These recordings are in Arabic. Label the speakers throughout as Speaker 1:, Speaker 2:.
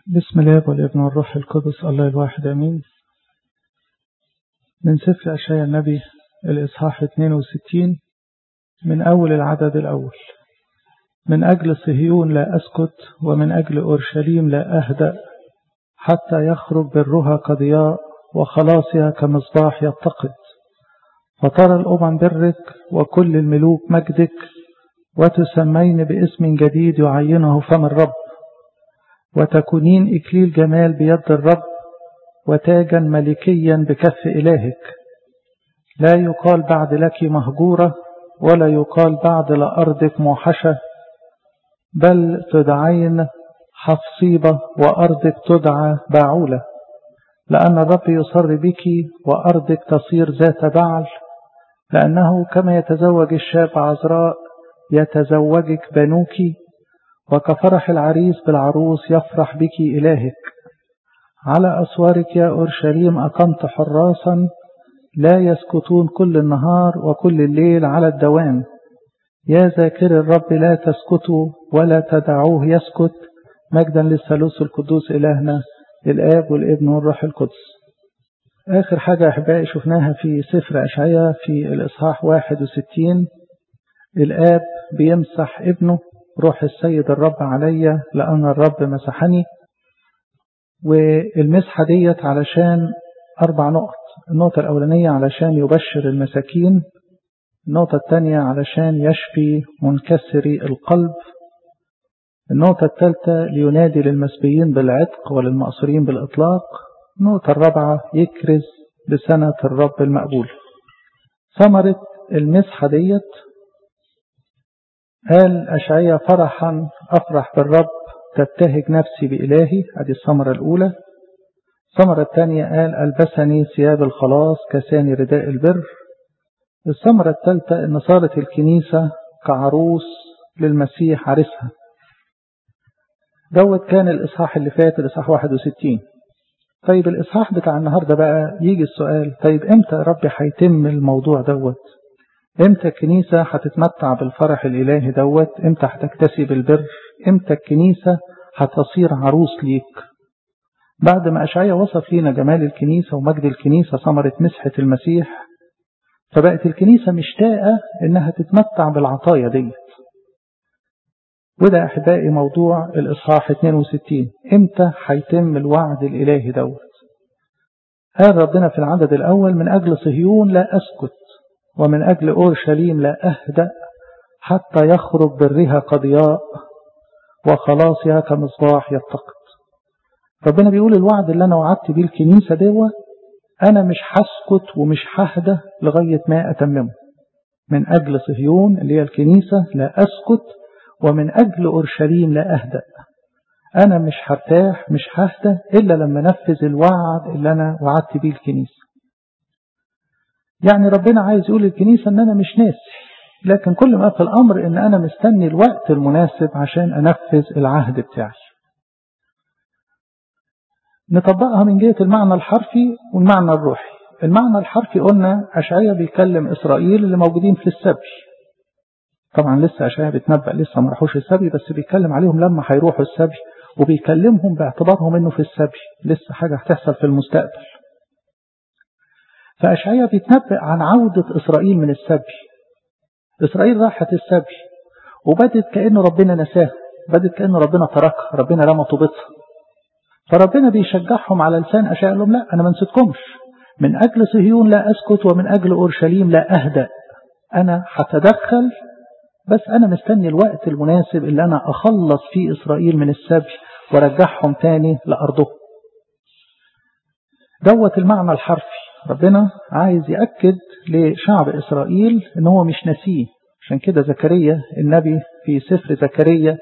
Speaker 1: بسم الله والابن والروح القدس الله الواحد امين. من سفر أشعياء النبي الإصحاح 62 من أول العدد الأول. من أجل صهيون لا أسكت ومن أجل أورشليم لا أهدأ حتى يخرج برها كضياء وخلاصها كمصباح يتقد. فترى الأمم برك وكل الملوك مجدك وتسمين باسم جديد يعينه فم الرب، وتكونين إكليل جمال بيد الرب وتاجا ملكيا بكف إلهك. لا يقال بعد لك مهجورة ولا يقال بعد لأرضك موحشة، بل تدعين حفصيبة وأرضك تدعى باعولة، لأن الرب يصر بك وأرضك تصير ذات بعل، لأنه كما يتزوج الشاب عذراء يتزوجك بنوك، وكفرح العريس بالعروس يفرح بك إلهك. على أسوارك يا أورشليم أقمت حراسا لا يسكتون كل النهار وكل الليل على الدوام. يا ذاكر الرب لا تسكتوا ولا تدعوه يسكت. مجدا للثالوث القدوس إلهنا الآب والابن والروح القدس. آخر حاجة أحبائي شفناها في سفر أشعياء في الإصحاح 61، الآب بيمسح ابنه، روح السيد الرب علي لأن الرب مسحني. والمسحة ديت علشان 4 نقط. النقطة الأولانية علشان يبشر المساكين، النقطة الثانية علشان يشفي منكسري القلب، النقطة الثالثة لينادي للمسبيين بالعتق وللمأسورين بالإطلاق، النقطة الرابعة يكرز بسنة الرب المقبول. ثمرة المسحة ديت قال أشعياء فرحا أفرح بالرب تبتهج نفسي بإلهي، هذه الثمرة الأولى. الثمرة الثانية قال ألبسني ثياب الخلاص كساني رداء البر. الثمرة الثالثة أن صارت الكنيسة كعروس للمسيح عرسها. دوت كان الإصحاح اللي فات الإصحاح 61. طيب الإصحاح بتاع النهاردة بقى يجي السؤال، طيب إمتى يا رب هيتم الموضوع دوت؟ إمتى الكنيسة هتتمتع بالفرح الإلهي دوت؟ إمتى هتكتسب البر؟ إمتى الكنيسة هتصير عروس ليك؟ بعد ما أشعياء وصف لنا جمال الكنيسة ومجد الكنيسة ثمرة مسحة المسيح، فبقت الكنيسة مشتاقة إنها تتمتع بالعطايا ديت. وده أحبائي موضوع الإصحاح 62. إمتى هيتم الوعد الإلهي دوت؟ قال ربنا في العدد الأول من أجل صهيون لا أسكت ومن أجل أورشليم لا أهدأ حتى يخرج برها كضياء وخلاصها كمصباح يتقد. ربنا بيقول الوعد اللي أنا وعدت بيه الكنيسة دوت أنا مش هسكت ومش ههدى لغاية ما أتممه. من أجل صهيون اللي هي الكنيسة لا أسكت، ومن أجل أورشليم لا أهدأ. أنا مش هرتاح مش ههدى إلا لما نفذ الوعد اللي أنا وعدت بيه الكنيسة. يعني ربنا عايز يقول للكنيسة أن أنا مش ناسي، لكن كل ما في الأمر أن أنا مستني الوقت المناسب عشان أنفذ العهد بتاعي. نطبقها من جهة المعنى الحرفي والمعنى الروحي. المعنى الحرفي قلنا أشعياء بيكلم إسرائيل اللي موجودين في السبي. طبعا لسه أشعياء بيتنبأ، لسه ما راحوش السبي، بس بيتكلم عليهم لما هيروحوا السبي، وبيكلمهم باعتبارهم انه في السبي لسه حاجة هتحصل في المستقبل. فأشعياء بيتنبأ عن عودة إسرائيل من السبي. إسرائيل راحت السبي وبدت كأنه ربنا نساها، بدت كأنه ربنا تركها، ربنا رمى طوبتها. فربنا بيشجعهم على لسان أشعياء لهم لا أنا ما نسيتكمش، من أجل صهيون لا أسكت ومن أجل أورشليم لا أهدأ. أنا هتدخل، بس أنا مستني الوقت المناسب اللي أنا أخلص فيه إسرائيل من السبي ورجعهم تاني لأرضهم. دوت المعنى الحرفي. ربنا عايز يأكد لشعب إسرائيل إن هو مش ناسيه. عشان كده زكريا النبي في سفر زكريا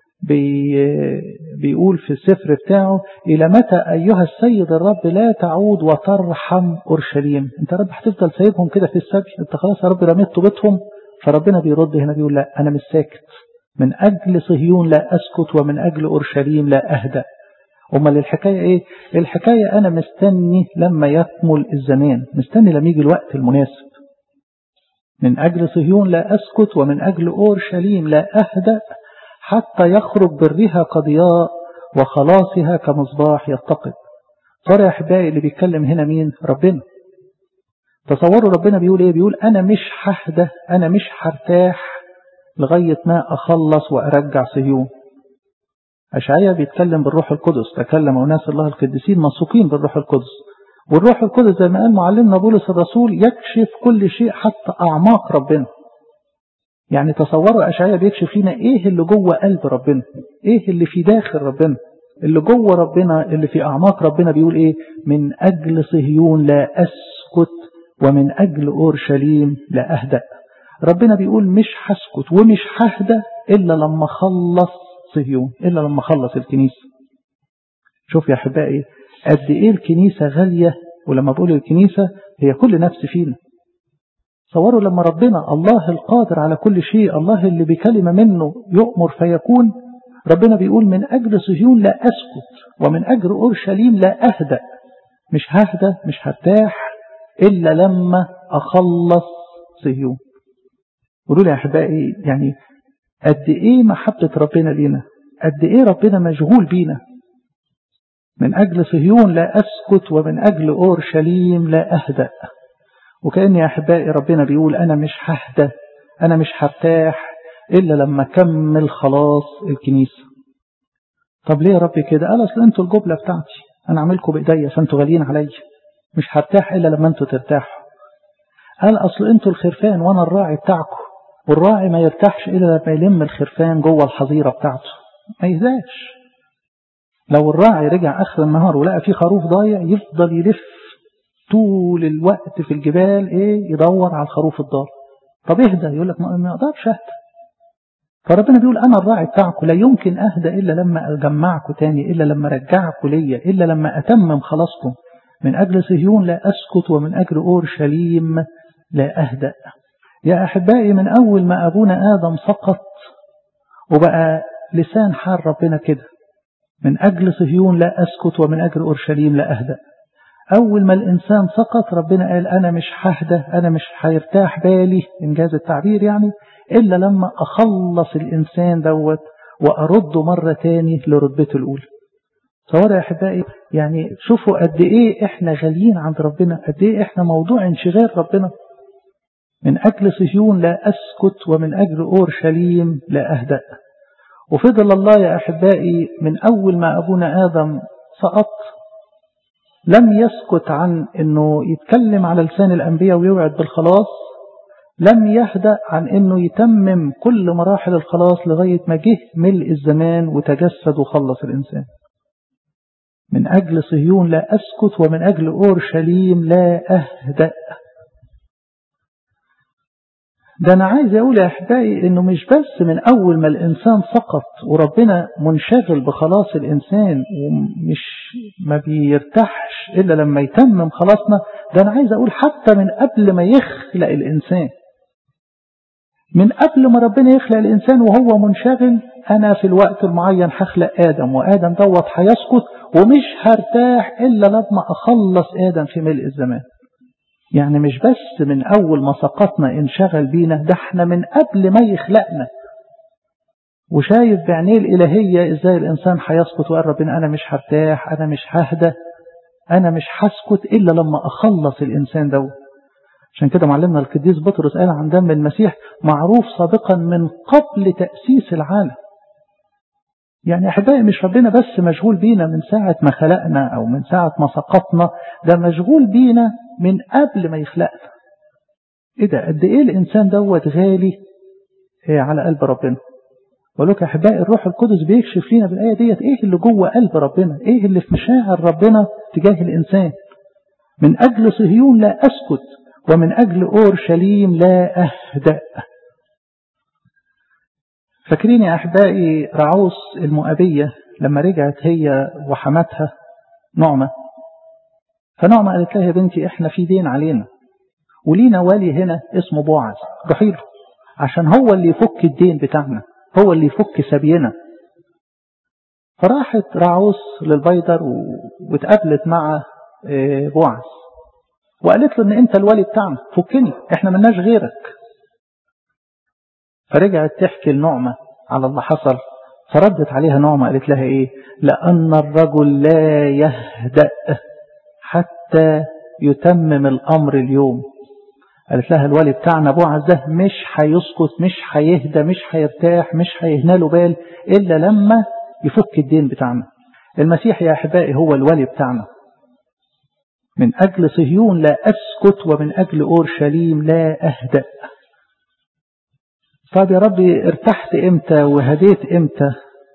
Speaker 1: بيقول في السفر بتاعه إلى متى أيها السيد الرب لا تعود وترحم أورشليم؟ أنت رب هتفضل سايبهم كده في السبي؟ أنت خلاص يا رب رميت طوبتهم. فربنا بيرد هنا بيقول لا أنا مش ساكت، من أجل صهيون لا أسكت ومن أجل أورشليم لا أهدأ. أمال الحكاية إيه؟ الحكاية أنا مستني لما يكمل الزمان، مستني لما يجي الوقت المناسب. من أجل صهيون لا أسكت ومن أجل أورشليم لا أهدأ حتى يخرج برها كضياء وخلاصها كمصباح يتقد. صار يا أحبائي اللي بيتكلم هنا مين؟ ربنا. تصوروا ربنا بيقول إيه؟ بيقول أنا مش ههدى، أنا مش هرتاح لغاية ما أخلص وأرجع صهيون. أشعياء بيتكلم بالروح القدس، تكلم أناس الله القديسين مسوقين بالروح القدس، والروح القدس زي ما قال معلمنا بولس الرسول يكشف كل شيء حتى أعماق ربنا. يعني تصوروا أشعياء بيكشف لنا إيه اللي جوه قلب ربنا، إيه اللي في داخل ربنا، اللي جوه ربنا، اللي في أعماق ربنا. بيقول إيه؟ من أجل صهيون لا أسكت ومن أجل أورشليم لا أهدأ. ربنا بيقول مش هسكت ومش ههدأ إلا لما خلص صهيون، إلا لما خلص الكنيسة. شوف يا أحبائي قد إيه الكنيسة غالية، ولما بقول الكنيسة هي كل نفس فينا. تصوروا لما ربنا الله القادر على كل شيء، الله اللي بكلمة منه يؤمر فيكون، ربنا بيقول من أجل صهيون لا أسكت ومن أجل أورشليم لا أهدأ. مش ههدأ، مش هرتاح إلا لما أخلص صهيون. قولوا لي يا أحبائي يعني قد إيه محبة ربنا لينا، قد إيه ربنا مشغول بينا. من أجل صهيون لا أسكت ومن أجل أورشليم لا أهدأ. وكأن يا أحبائي ربنا بيقول أنا مش ههدى، أنا مش هرتاح إلا لما أكمل خلاص الكنيسة. طب ليه يا رب كده؟ قال أصل أنتوا الجبلة بتاعتي، أنا أعملكم بإيديا فأنتوا غاليين علي، مش هرتاح إلا لما أنتوا ترتاحوا. قال أصل أنتوا الخرفان وأنا الراعي بتاعكم، والراعي ما يرتاحش إلا لما يلم الخرفان جوه الحظيرة بتاعته، ما يهداش. لو الراعي رجع آخر النهار ولقى فيه خروف ضايع يفضل يلف طول الوقت في الجبال يدور على الخروف الضال. طب اهدى، يقول لك ما اقدرش اهدى. فربنا بيقول انا الراعي بتاعكم لا يمكن اهدى الا لما اجمعكم تاني، الا لما ارجعكم ليا، الا لما اتمم خلاصكم. من اجل صهيون لا اسكت ومن اجل اورشليم لا اهدأ. يا احبائي من اول ما ابونا ادم سقط وبقى لسان حال ربنا كده، من اجل صهيون لا اسكت ومن اجل اورشليم لا اهدأ. أول ما الإنسان سقط ربنا قال أنا مش ههدى، أنا مش هيرتاح بالي إنجاز التعبير يعني إلا لما أخلص الإنسان دوت وأرده مرة تاني لرتبته الأولى. صور يا أحبائي يعني شوفوا قد إيه إحنا غاليين عند ربنا، قد إيه إحنا موضوع انشغال ربنا. من أجل صهيون لا أسكت ومن أجل أورشليم لا أهدأ. وفضل الله يا أحبائي من أول ما أبونا آدم سقط لم يسكت عن أنه يتكلم على لسان الأنبياء ويوعد بالخلاص، لم يهدأ عن أنه يتمم كل مراحل الخلاص لغاية ما جه ملء الزمان وتجسد وخلص الإنسان. من أجل صهيون لا أسكت ومن أجل أورشليم لا أهدأ. ده أنا عايز أقول يا أحبائي أنه مش بس من أول ما الإنسان سقط وربنا منشغل بخلاص الإنسان ومش ما بيرتاحش إلا لما يتمم خلاصنا، ده أنا عايز أقول حتى من قبل ما يخلق الإنسان، من قبل ما ربنا يخلق الإنسان وهو منشغل أنا في الوقت المعين هخلق آدم، وآدم دوت هيسقط ومش هرتاح إلا لما أخلص آدم في ملء الزمان. يعني مش بس من أول ما سقطنا انشغل بينا، ده احنا من قبل ما يخلقنا وشايف بعينيه الإلهية إزاي الإنسان هيسقط، وقال ربنا أنا مش هرتاح، أنا مش ههدى، أنا مش هسكت إلا لما أخلص الإنسان ده. عشان كده معلمنا القديس بطرس قال عن دم المسيح معروف سابقا من قبل تأسيس العالم. يعني يا أحبائي مش ربنا بس مشغول بينا من ساعة ما خلقنا أو من ساعة ما سقطنا، ده مشغول بينا من قبل ما يخلقنا. إيه ده؟ قد إيه الإنسان دوت غالي على قلب ربنا. ولك يا أحبائي الروح القدس بيكشف لنا بالآية ديت إيه اللي جوه قلب ربنا، إيه اللي في مشاعر ربنا تجاه الإنسان. من أجل صهيون لا أسكت ومن أجل أورشليم لا أهدأ. فاكرين يا أحبائي رعوس المؤبية لما رجعت هي وحماتها نعمة، فنعمة قالت لها يا بنتي إحنا في دين علينا ولينا والي هنا اسمه بوعز، روحي له عشان هو اللي يفك الدين بتاعنا، هو اللي يفك سبينا. فراحت رعوس للبيدر واتقابلت مع بوعز وقالت له ان انت الوالي بتاعنا، فكني احنا ملناش غيرك. فرجعت تحكي لنعمة على اللي حصل، فردت عليها نعمة قالت لها إيه؟ لأن الرجل لا يهدأ حتى يتمم الأمر اليوم. قالت لها الولي بتاعنا بوعز ده مش هيسكت، مش هيهدى، مش هيرتاح، مش هيهناله بال إلا لما يفك الدين بتاعنا. المسيح يا أحبائي هو الولي بتاعنا. من أجل صهيون لا أسكت ومن أجل أورشليم لا أهدأ. طب يا ربي ارتحت إمتى وهديت إمتى؟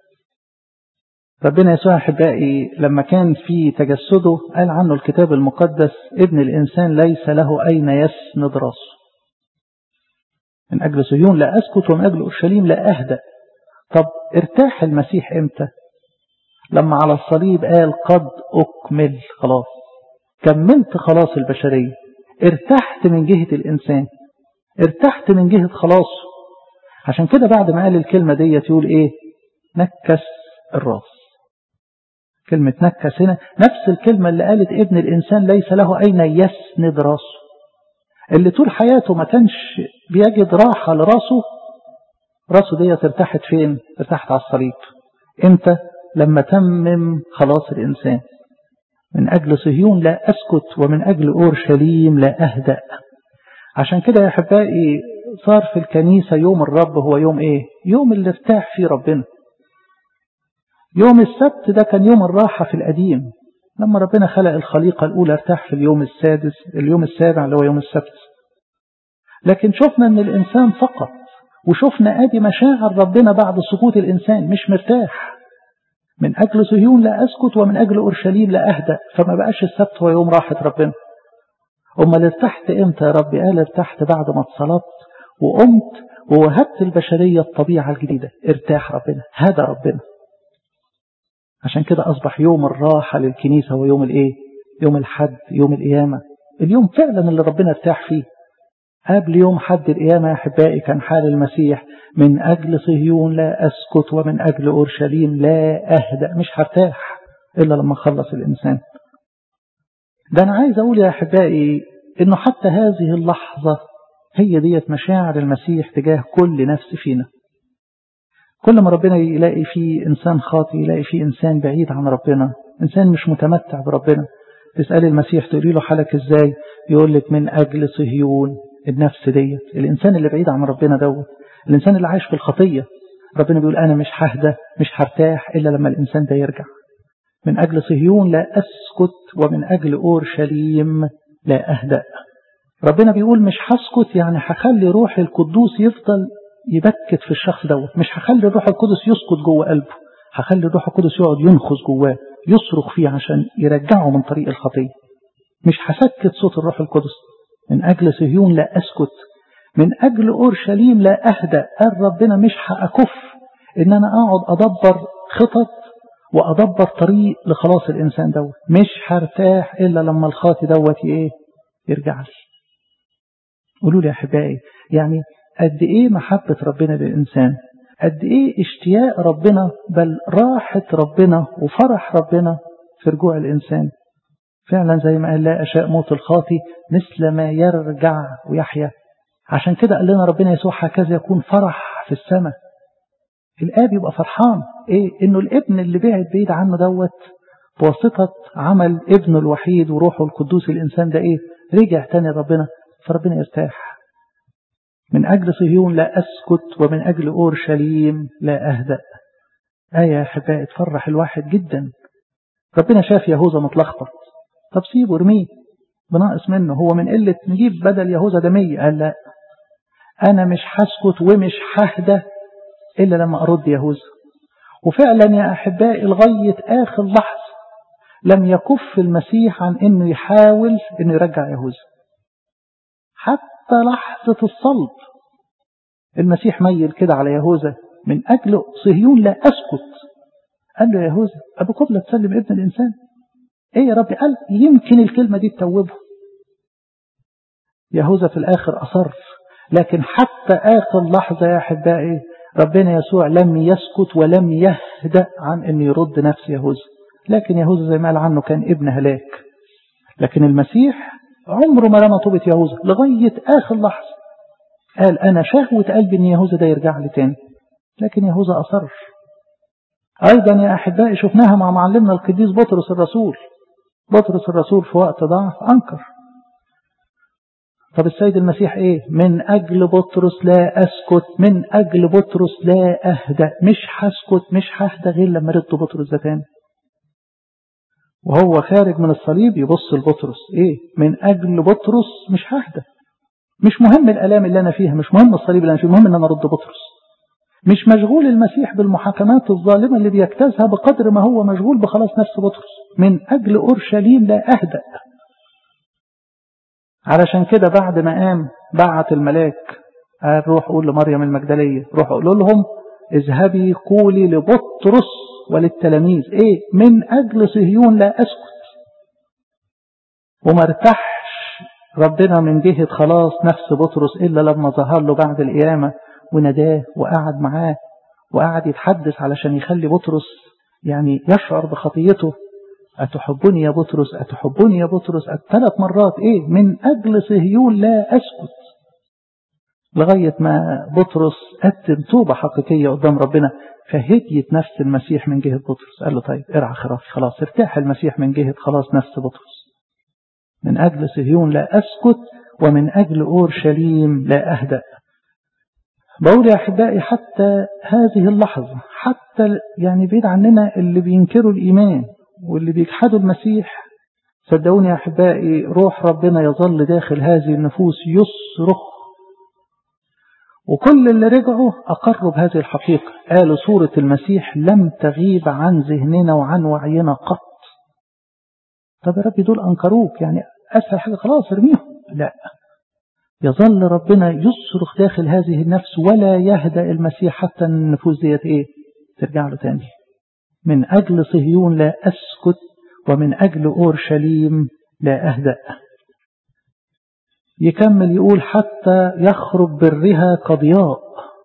Speaker 1: ربنا يسوع أحبائي لما كان في تجسده قال عنه الكتاب المقدس ابن الإنسان ليس له أين يسند راسه. من أجل صهيون لا أسكت ومن أجل أورشليم لا أهدأ. طب ارتاح المسيح إمتى؟ لما على الصليب قال قد أكمل، خلاص كملت خلاص البشرية. ارتحت من جهة الإنسان، ارتحت من جهة خلاصه. عشان كده بعد ما قال الكلمة دي يقول إيه؟ نكس الراس. كلمة نكس هنا نفس الكلمة اللي قالت ابن الإنسان ليس له أين يسند راسه. اللي طول حياته ما كانش بيجد راحة لراسه، راسه دي ارتاحت فين؟ ارتاحت على الصليب. امتى؟ لما تمم خلاص الإنسان. من أجل صهيون لا أسكت ومن أجل أورشليم لا أهدأ. عشان كده يا أحبائي صار في الكنيسة يوم الرب هو يوم إيه؟ يوم اللي ارتاح فيه ربنا. يوم السبت ده كان يوم الراحة في القديم، لما ربنا خلق الخليقة الأولى ارتاح في اليوم السابع اللي هو يوم السبت. لكن شفنا أن الإنسان سقط، وشفنا أدي مشاعر ربنا بعد سقوط الإنسان مش مرتاح. من أجل صهيون لا أسكت ومن أجل أورشليم لا أهدأ. فما بقاش السبت هو يوم راحة ربنا. أمال ارتحت إمتى يا ربي؟ قال ارتحت بعد ما اتصلبت وقمت ووهبت البشرية الطبيعة الجديدة. ارتاح ربنا، هدى ربنا. عشان كده أصبح يوم الراحة للكنيسة هو يوم الإيه؟ يوم الحد، يوم القيامة. اليوم فعلا اللي ربنا ارتاح فيه. قبل يوم حد القيامة يا أحبائي كان حال المسيح من أجل صهيون لا أسكت ومن أجل أورشليم لا أهدأ. مش هرتاح إلا لما خلص الإنسان. ده أنا عايز أقول يا أحبائي إنه حتى هذه اللحظة هي ديت مشاعر المسيح تجاه كل نفس فينا. كل ما ربنا يلاقي فيه إنسان خاطئ، يلاقي فيه إنسان بعيد عن ربنا، إنسان مش متمتع بربنا، تسأل المسيح تقولي له حالك إزاي؟ يقول لك من أجل صهيون. النفس ديت الإنسان اللي بعيد عن ربنا دوت، الإنسان اللي عايش في الخطية، ربنا بيقول أنا مش ههدى مش هرتاح إلا لما الإنسان ده يرجع. من أجل صهيون لا أسكت ومن أجل أورشليم لا أهدأ. ربنا بيقول مش هسكت، يعني هخلي روح القدوس يفضل يبكت في الشخص دوت. مش هخلي الروح القدس يسكت جوه قلبه، هخلي الروح القدس يقعد ينخز جواه يصرخ فيه عشان يرجعه من طريق الخطية. مش هسكت صوت الروح القدس. من أجل صهيون لا أسكت من أجل أورشليم لا أهدأ. قال ربنا مش هأكف إن أنا أقعد أدبر خطط وأدبر طريق لخلاص الإنسان دوت. مش هرتاح إلا لما الخاطي دوت يرجع لي. قولوا لي يا أحبائي يعني قد إيه محبة ربنا للإنسان، قد إيه اشتياق ربنا، بل راحة ربنا وفرح ربنا في رجوع الإنسان. فعلا زي ما قال لا أشاء موت الخاطي مثل ما يرجع ويحيا. عشان كده قال لنا ربنا يسوع هكذا يكون فرح في السماء. الآب يبقى فرحان إنه الابن اللي بعيد عنه دوت بواسطة عمل ابنه الوحيد وروحه القدوس الإنسان ده رجع تاني ربنا، فربنا يرتاح. من أجل صهيون لا أسكت ومن أجل أورشليم لا أهدأ. آية يا أحبائي تفرح الواحد جدا. ربنا شاف يهوذا متلخبط، طب سيبه ارميه بناقص منه، هو من قلة نجيب بدل يهوذا ده 100. قال لا، أنا مش هسكت ومش ههدى إلا لما أرد يهوذا. وفعلا يا أحبائي لغاية آخر لحظة لم يكف المسيح عن إنه يحاول إنه يرجع يهوذا. حتى لحظة الصلب المسيح ميل كده على يهوذا من أجل صهيون لا أسكت. قال له يا يهوذا أبو قبلة تسلم ابن الإنسان؟ يا ربي؟ قال يمكن الكلمة دي تتوبه. يهوذا في الآخر أصر، لكن حتى آخر لحظة يا أحبائي ربنا يسوع لم يسكت ولم يهدأ عن أن يرد نفس يهوذا. لكن يهوذا زي ما قال عنه كان ابن هلاك، لكن المسيح عمره ما رمى طوبة يهوذا لغاية آخر لحظة. قال أنا شهوة قلبي أن يهوذا ده يرجع لي تاني، لكن يهوذا أصر. أيضا يا أحبائي شفناها مع معلمنا القديس بطرس الرسول. بطرس الرسول في وقت ضعف أنكر. طب السيد المسيح إيه؟ من أجل بطرس لا أسكت، من أجل بطرس لا أهدأ، مش هسكت مش ههدأ غير لما ردت بطرس ده تاني. وهو خارج من الصليب يبص لبطرس إيه؟ من أجل بطرس مش ههدأ. مش مهم الآلام اللي أنا فيها، مش مهم الصليب اللي أنا فيه، مهم أن أنا أرد بطرس. مش مشغول المسيح بالمحاكمات الظالمة اللي بيجتازها بقدر ما هو مشغول بخلاص نفس بطرس. من أجل أورشليم لا أهدأ. علشان كده بعد ما قام بعت الملاك قال روح قول لمريم المجدلية، روح قول لهم اذهبي قولي لبطرس وللتلاميذ ايه؟ من أجل صهيون لا أسكت. وما ارتاحش ربنا من جهة خلاص نفس بطرس إلا لما ظهر له بعد القيامة وناداه وقعد معاه وقعد يتحدث علشان يخلي بطرس يعني يشعر بخطيته. أتحبني يا بطرس أتحبني يا بطرس 3 مرات إيه؟ من أجل صهيون لا أسكت. لغاية ما بطرس قدم توبة حقيقية قدام ربنا، فهديت نفس المسيح من جهة بطرس. قال له طيب ارعى خرافي، خلاص ارتاح المسيح من جهة خلاص نفس بطرس. من أجل صهيون لا أسكت ومن أجل أورشليم لا أهدأ. بقول يا أحبائي حتى هذه اللحظة، حتى يعني بعيد عننا اللي بينكروا الإيمان واللي بيجحدوا المسيح، صدقوني يا أحبائي روح ربنا يظل داخل هذه النفوس يصرخ. وكل اللي رجعوا أقروا بهذه الحقيقة، قالوا صورة المسيح لم تغيب عن ذهننا وعن وعينا قط. طب يا رب دول أنكروك، يعني أسهل حاجة خلاص ارميهم. لا، يظل ربنا يصرخ داخل هذه النفس ولا يهدأ المسيح حتى النفوس ديت ايه؟ ترجع له تاني. من أجل صهيون لا أسكت ومن أجل أورشليم لا أهدأ. يكمل يقول حتى يخرج برها كضياء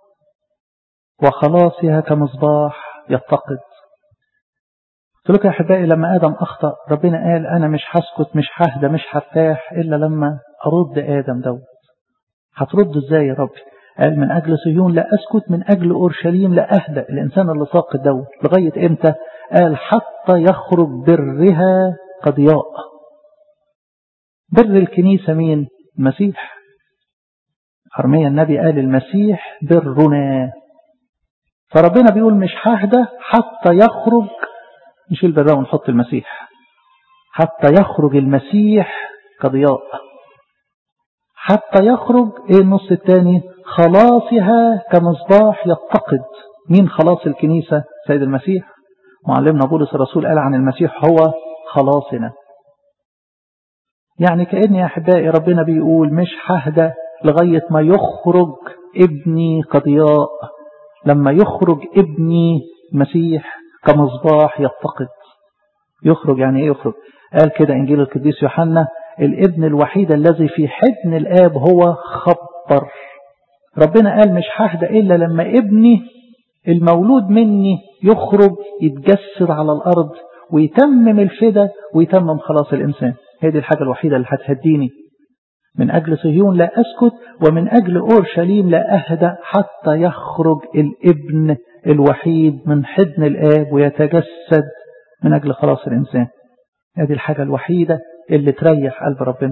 Speaker 1: وخلاصها كمصباح يتقد. قلت لك يا أحبائي لما آدم أخطأ ربنا قال أنا مش هسكت مش ههدى مش هرتاح إلا لما أرد آدم دوت. هترد إزاي يا رب؟ قال من أجل صهيون لا أسكت من أجل أورشليم لا أهدأ. الإنسان اللي ساقط دوت لغاية إمتى؟ قال حتى يخرج برها كضياء. بر الكنيسة مين؟ المسيح. أرميا النبي قال المسيح برنا. فربنا بيقول مش ههدى حتى يخرج، نشيل برا ونحط المسيح، حتى يخرج المسيح كضياء. حتى يخرج ايه النص الثاني؟ خلاصها كمصباح يتقد. مين خلاص الكنيسة؟ سيد المسيح. معلمنا بولس الرسول قال عن المسيح هو خلاصنا. يعني كأن يا أحبائي ربنا بيقول مش ههدى لغاية ما يخرج ابني كضياء. لما يخرج ابني المسيح كمصباح يتقد. يخرج يعني ايه يخرج؟ قال كده إنجيل القديس يوحنا الابن الوحيد الذي في حضن الآب هو خبر. ربنا قال مش ههدى إلا لما ابني المولود مني يخرج يتجسد على الأرض ويتمم الفدا ويتمم خلاص الإنسان. هذه الحاجة الوحيدة اللي هتهديني. من أجل صهيون لا أسكت ومن أجل أورشليم لا أهدأ حتى يخرج الابن الوحيد من حضن الآب ويتجسد من أجل خلاص الإنسان. هذه الحاجة الوحيدة اللي تريح قلب ربنا.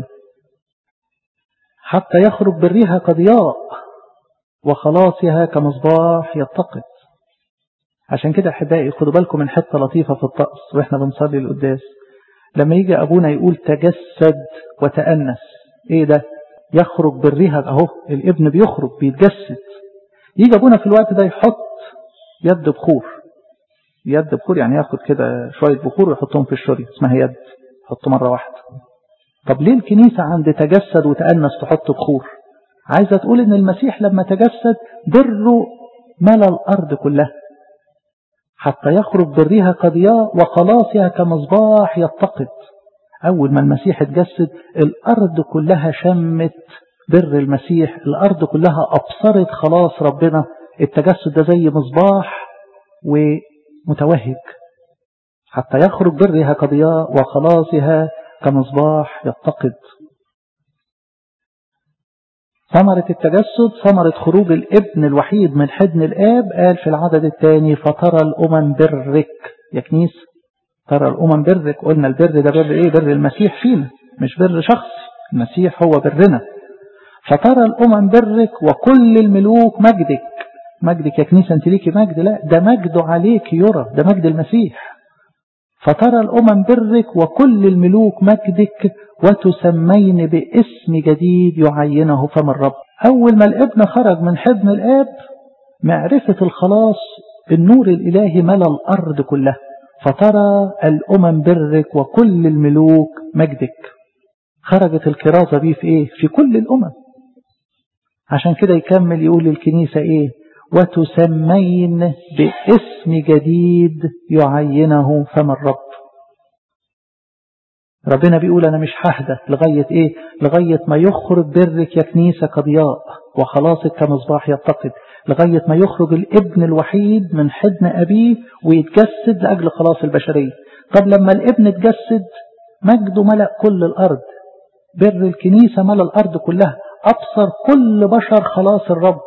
Speaker 1: حتى يخرج برها كضياء وخلاصها كمصباح يتقد. عشان كده أحبائي خدوا بالكم من حتة لطيفة في الطقس وإحنا بنصلي القداس. لما يجي أبونا يقول تجسد وتأنس، إيه ده؟ يخرج برها أهو الابن بيخرج بيتجسد. يجي أبونا في الوقت ده يحط يد بخور. يد بخور يعني ياخد كده شوية بخور ويحطهم في الشرية اسمها يد، يحطه مرة واحدة. طب ليه الكنيسة عند تجسد وتأنس تحط بخور؟ عايزة تقول إن المسيح لما تجسد بره ملا الأرض كلها. حتى يخرج برها كضياء وخلاصها كمصباح يتقد. أول ما المسيح اتجسد الأرض كلها شمت بر المسيح، الأرض كلها أبصرت خلاص ربنا. التجسد ده زي مصباح ومتوهج. حتى يخرج برها كضياء وخلاصها كمصباح يتقد. ثمرة التجسد ثمرة خروج الابن الوحيد من حضن الآب. قال في العدد الثاني فترى الأمم برك يا كنيسة، ترى الأمم برك. قلنا البر ده بر إيه؟ بر المسيح فينا، مش بر شخص، المسيح هو برنا. فترى الأمم برك وكل الملوك مجدك. مجدك يا كنيسة أنت ليكي مجد؟ لا، ده مجده عليك يرى، ده مجد المسيح. فترى الأمم برك وكل الملوك مجدك وتسمين باسم جديد يعينه فم الرب. أول ما الابن خرج من حضن الآب معرفة الخلاص النور الإلهي ملأ الأرض كلها. فترى الأمم برك وكل الملوك مجدك. خرجت الكرازة بيه في إيه؟ في كل الأمم. عشان كده يكمل يقول للكنيسة إيه؟ وتسمين باسم جديد يعينه فم الرب. ربنا بيقول أنا مش ههدى لغاية إيه؟ لغاية ما يخرج برك يا كنيسة كضياء وخلاصك كمصباح يتقد، لغاية ما يخرج الابن الوحيد من حضن أبيه ويتجسد لأجل خلاص البشرية. طب لما الابن اتجسد مجده ملأ كل الأرض، بر الكنيسة ملأ الأرض كلها، أبصر كل بشر خلاص الرب.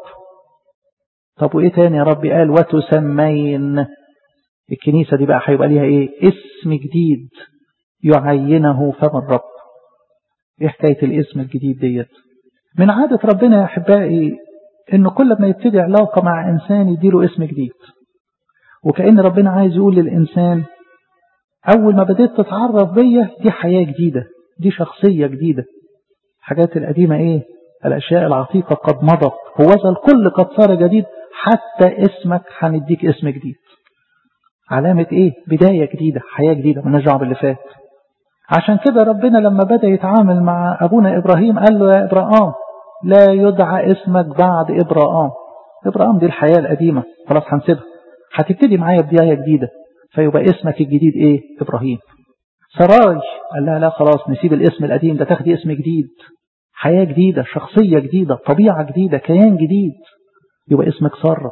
Speaker 1: طب وإيه تاني يا رب؟ قال وتسمين. الكنيسة دي بقى هيبقى ليها إيه؟ اسم جديد يعينه فم الرب. إيه حكاية الاسم الجديد ديت؟ من عادة ربنا يا أحبائي إنه كل ما يبتدي علاقة مع إنسان يديله اسم جديد. وكأن ربنا عايز يقول للإنسان أول ما بديت تتعرف بيا دي حياة جديدة، دي شخصية جديدة. الحاجات القديمة إيه؟ الأشياء العتيقة قد مضت، هوذا الكل قد صار جديد، حتى اسمك هنديك اسم جديد. علامة إيه؟ بداية جديدة، حياة جديدة، مالناش دعوة باللي فات. عشان كده ربنا لما بدأ يتعامل مع أبونا إبراهيم قال له يا إبراهيم لا يدعى اسمك بعد إبراهيم. إبراهيم دي الحياة القديمة خلاص هنسيبها، هتبتدي معايا بداية جديدة، فيبقى اسمك الجديد إيه؟ إبراهيم. سراي قال لها لا خلاص نسيب الاسم القديم ده، تاخدي اسم جديد، حياة جديدة، شخصية جديدة، طبيعة جديدة، كيان جديد، يبقى اسمك سارة.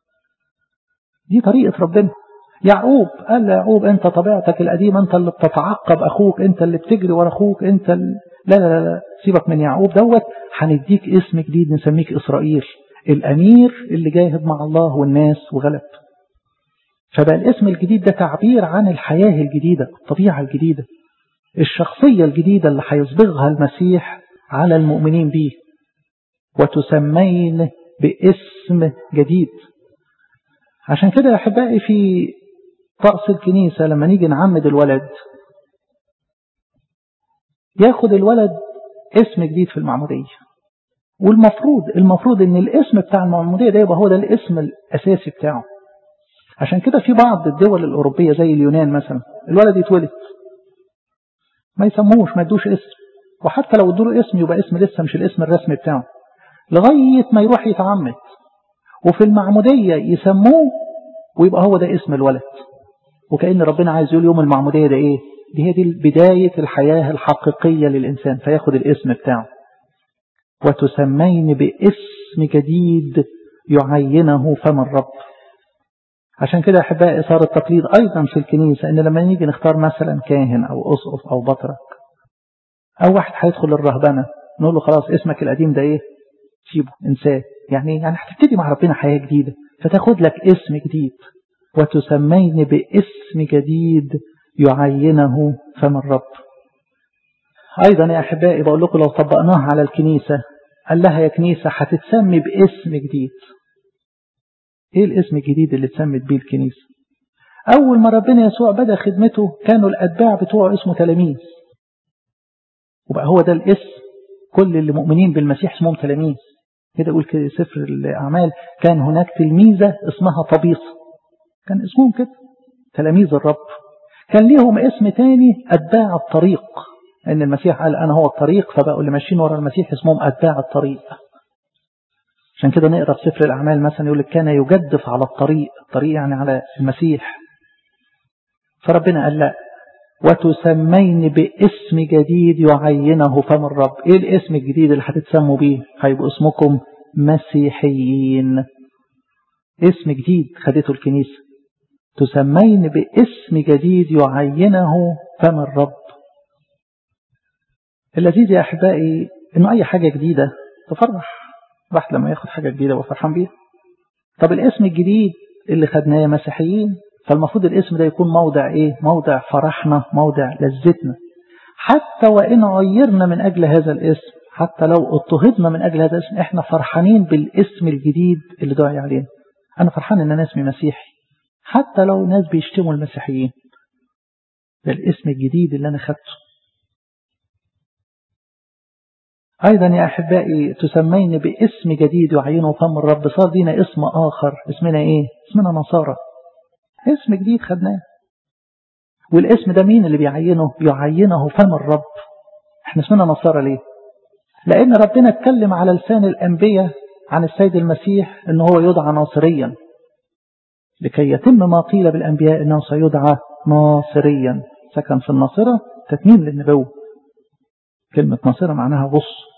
Speaker 1: دي طريقة ربنا. يعقوب قال له يعقوب أنت طبيعتك القديمة، أنت اللي بتتعقب أخوك، أنت اللي بتجري ورا أخوك، أنت لا لا لا سيبك من يعقوب دوت، هنديك اسم جديد نسميك إسرائيل، الأمير اللي جاهد مع الله والناس وغلب. فبقى الاسم الجديد ده تعبير عن الحياة الجديدة، الطبيعة الجديدة، الشخصية الجديدة اللي هيصبغها المسيح على المؤمنين به. وتسمين باسم جديد. عشان كده يا أحبائي في طقس الكنيسة لما نيجي نعمد الولد ياخد الولد اسم جديد في المعمودية. والمفروض ان الاسم بتاع المعمودية ده يبقى هو ده الاسم الأساسي بتاعه. عشان كده في بعض الدول الأوروبية زي اليونان مثلا الولد يتولد ما يسموش، ما يدوش اسم، وحتى لو ادوله اسم يبقى اسم لسه مش الاسم الرسمي بتاعه لغاية ما يروح يتعمد، وفي المعمودية يسموه ويبقى هو ده اسم الولد. وكأن ربنا عايز يقول يوم المعمودية ده ايه؟ دي هي دي بداية الحياة الحقيقية للإنسان، فياخد الاسم بتاعه. وتسمين باسم جديد يعينه فم الرب. عشان كده أحبائي صار التقليد أيضا في الكنيسة إن لما نيجي نختار مثلا كاهن أو أسقف أو بطرك أو واحد هيدخل الرهبنة نقول له خلاص اسمك القديم ده إيه؟ سيبه انساه. يعني هتبتدي مع ربنا حياة جديدة فتاخد لك اسم جديد. وتسمين باسم جديد يعينه فم الرب. أيضا يا أحبائي بقول لكم لو طبقناها على الكنيسة قال لها يا كنيسة هتتسمي باسم جديد. إيه الاسم الجديد اللي تسمت بيه الكنيسة؟ أول ما ربنا يسوع بدأ خدمته كانوا الأتباع بتوعه اسمه تلاميذ، وبقى هو ده الاسم. كل اللي مؤمنين بالمسيح اسمهم تلاميذ. كده يقول كده سفر الأعمال كان هناك تلميذة اسمها طبيصة، كان اسمهم كده تلاميذ الرب. كان ليهم اسم تاني أتباع الطريق، لأن المسيح قال أنا هو الطريق، فبقوا اللي ماشيين ورا المسيح اسمهم أتباع الطريق. عشان كده نقرأ في سفر الأعمال مثلا يقول لك كان يجدف على الطريق يعني على المسيح. فربنا قال لا وتسمين باسم جديد يعينه فم الرب. ايه الاسم الجديد اللي هتتسموا بيه؟ هيبقوا اسمكم مسيحيين. اسم جديد خدته الكنيسة، تسمين باسم جديد يعينه فم الرب. اللذيذ يا أحبائي إنه أي حاجة جديدة تفرح واحد لما ياخد حاجة جديدة وفرحان بيها. طب الاسم الجديد اللي خدناه مسيحيين، فالمفروض الاسم ده يكون موضع ايه؟ موضع فرحنا، موضع لذتنا. حتى وإن عيرنا من أجل هذا الاسم، حتى لو اضطهدنا من أجل هذا الاسم، احنا فرحانين بالاسم الجديد اللي دعي علينا. أنا فرحان إن أنا اسمي مسيحي حتى لو ناس بيشتموا المسيحيين، ده الاسم الجديد اللي أنا خدته. أيضا يا أحبائي تسمين باسم جديد يعينه فم الرب. صار دينا اسم آخر، اسمنا إيه؟ اسمنا نصارى، اسم جديد خدناه. والاسم ده مين اللي بيعينه؟ يعينه فم الرب. احنا اسمنا نصارى ليه؟ لأن ربنا اتكلم على لسان الأنبياء عن السيد المسيح إن هو يدعى ناصريا، لكي يتم ما قيل بالأنبياء إنه سيدعى ناصريا. سكن في الناصرة تتميم للنبوة، كلمة ناصرة معناها بص.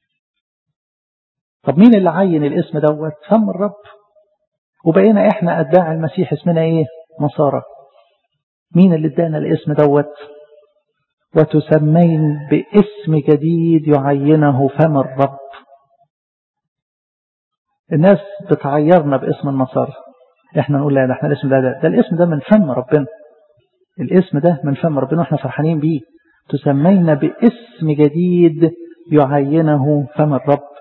Speaker 1: طب مين اللي عين الاسم دوت؟ فم الرب. وبقينا احنا أتباع المسيح اسمنا ايه؟ نصارى. مين اللي ادانا الاسم دوت؟ وتسمين باسم جديد يعينه فم الرب. الناس بتعيرنا باسم النصارى، احنا نقول لا، ده احنا الاسم ده الاسم ده من فم ربنا، الاسم ده من فم ربنا واحنا فرحانين بيه. تسمينا باسم جديد يعينه فم الرب.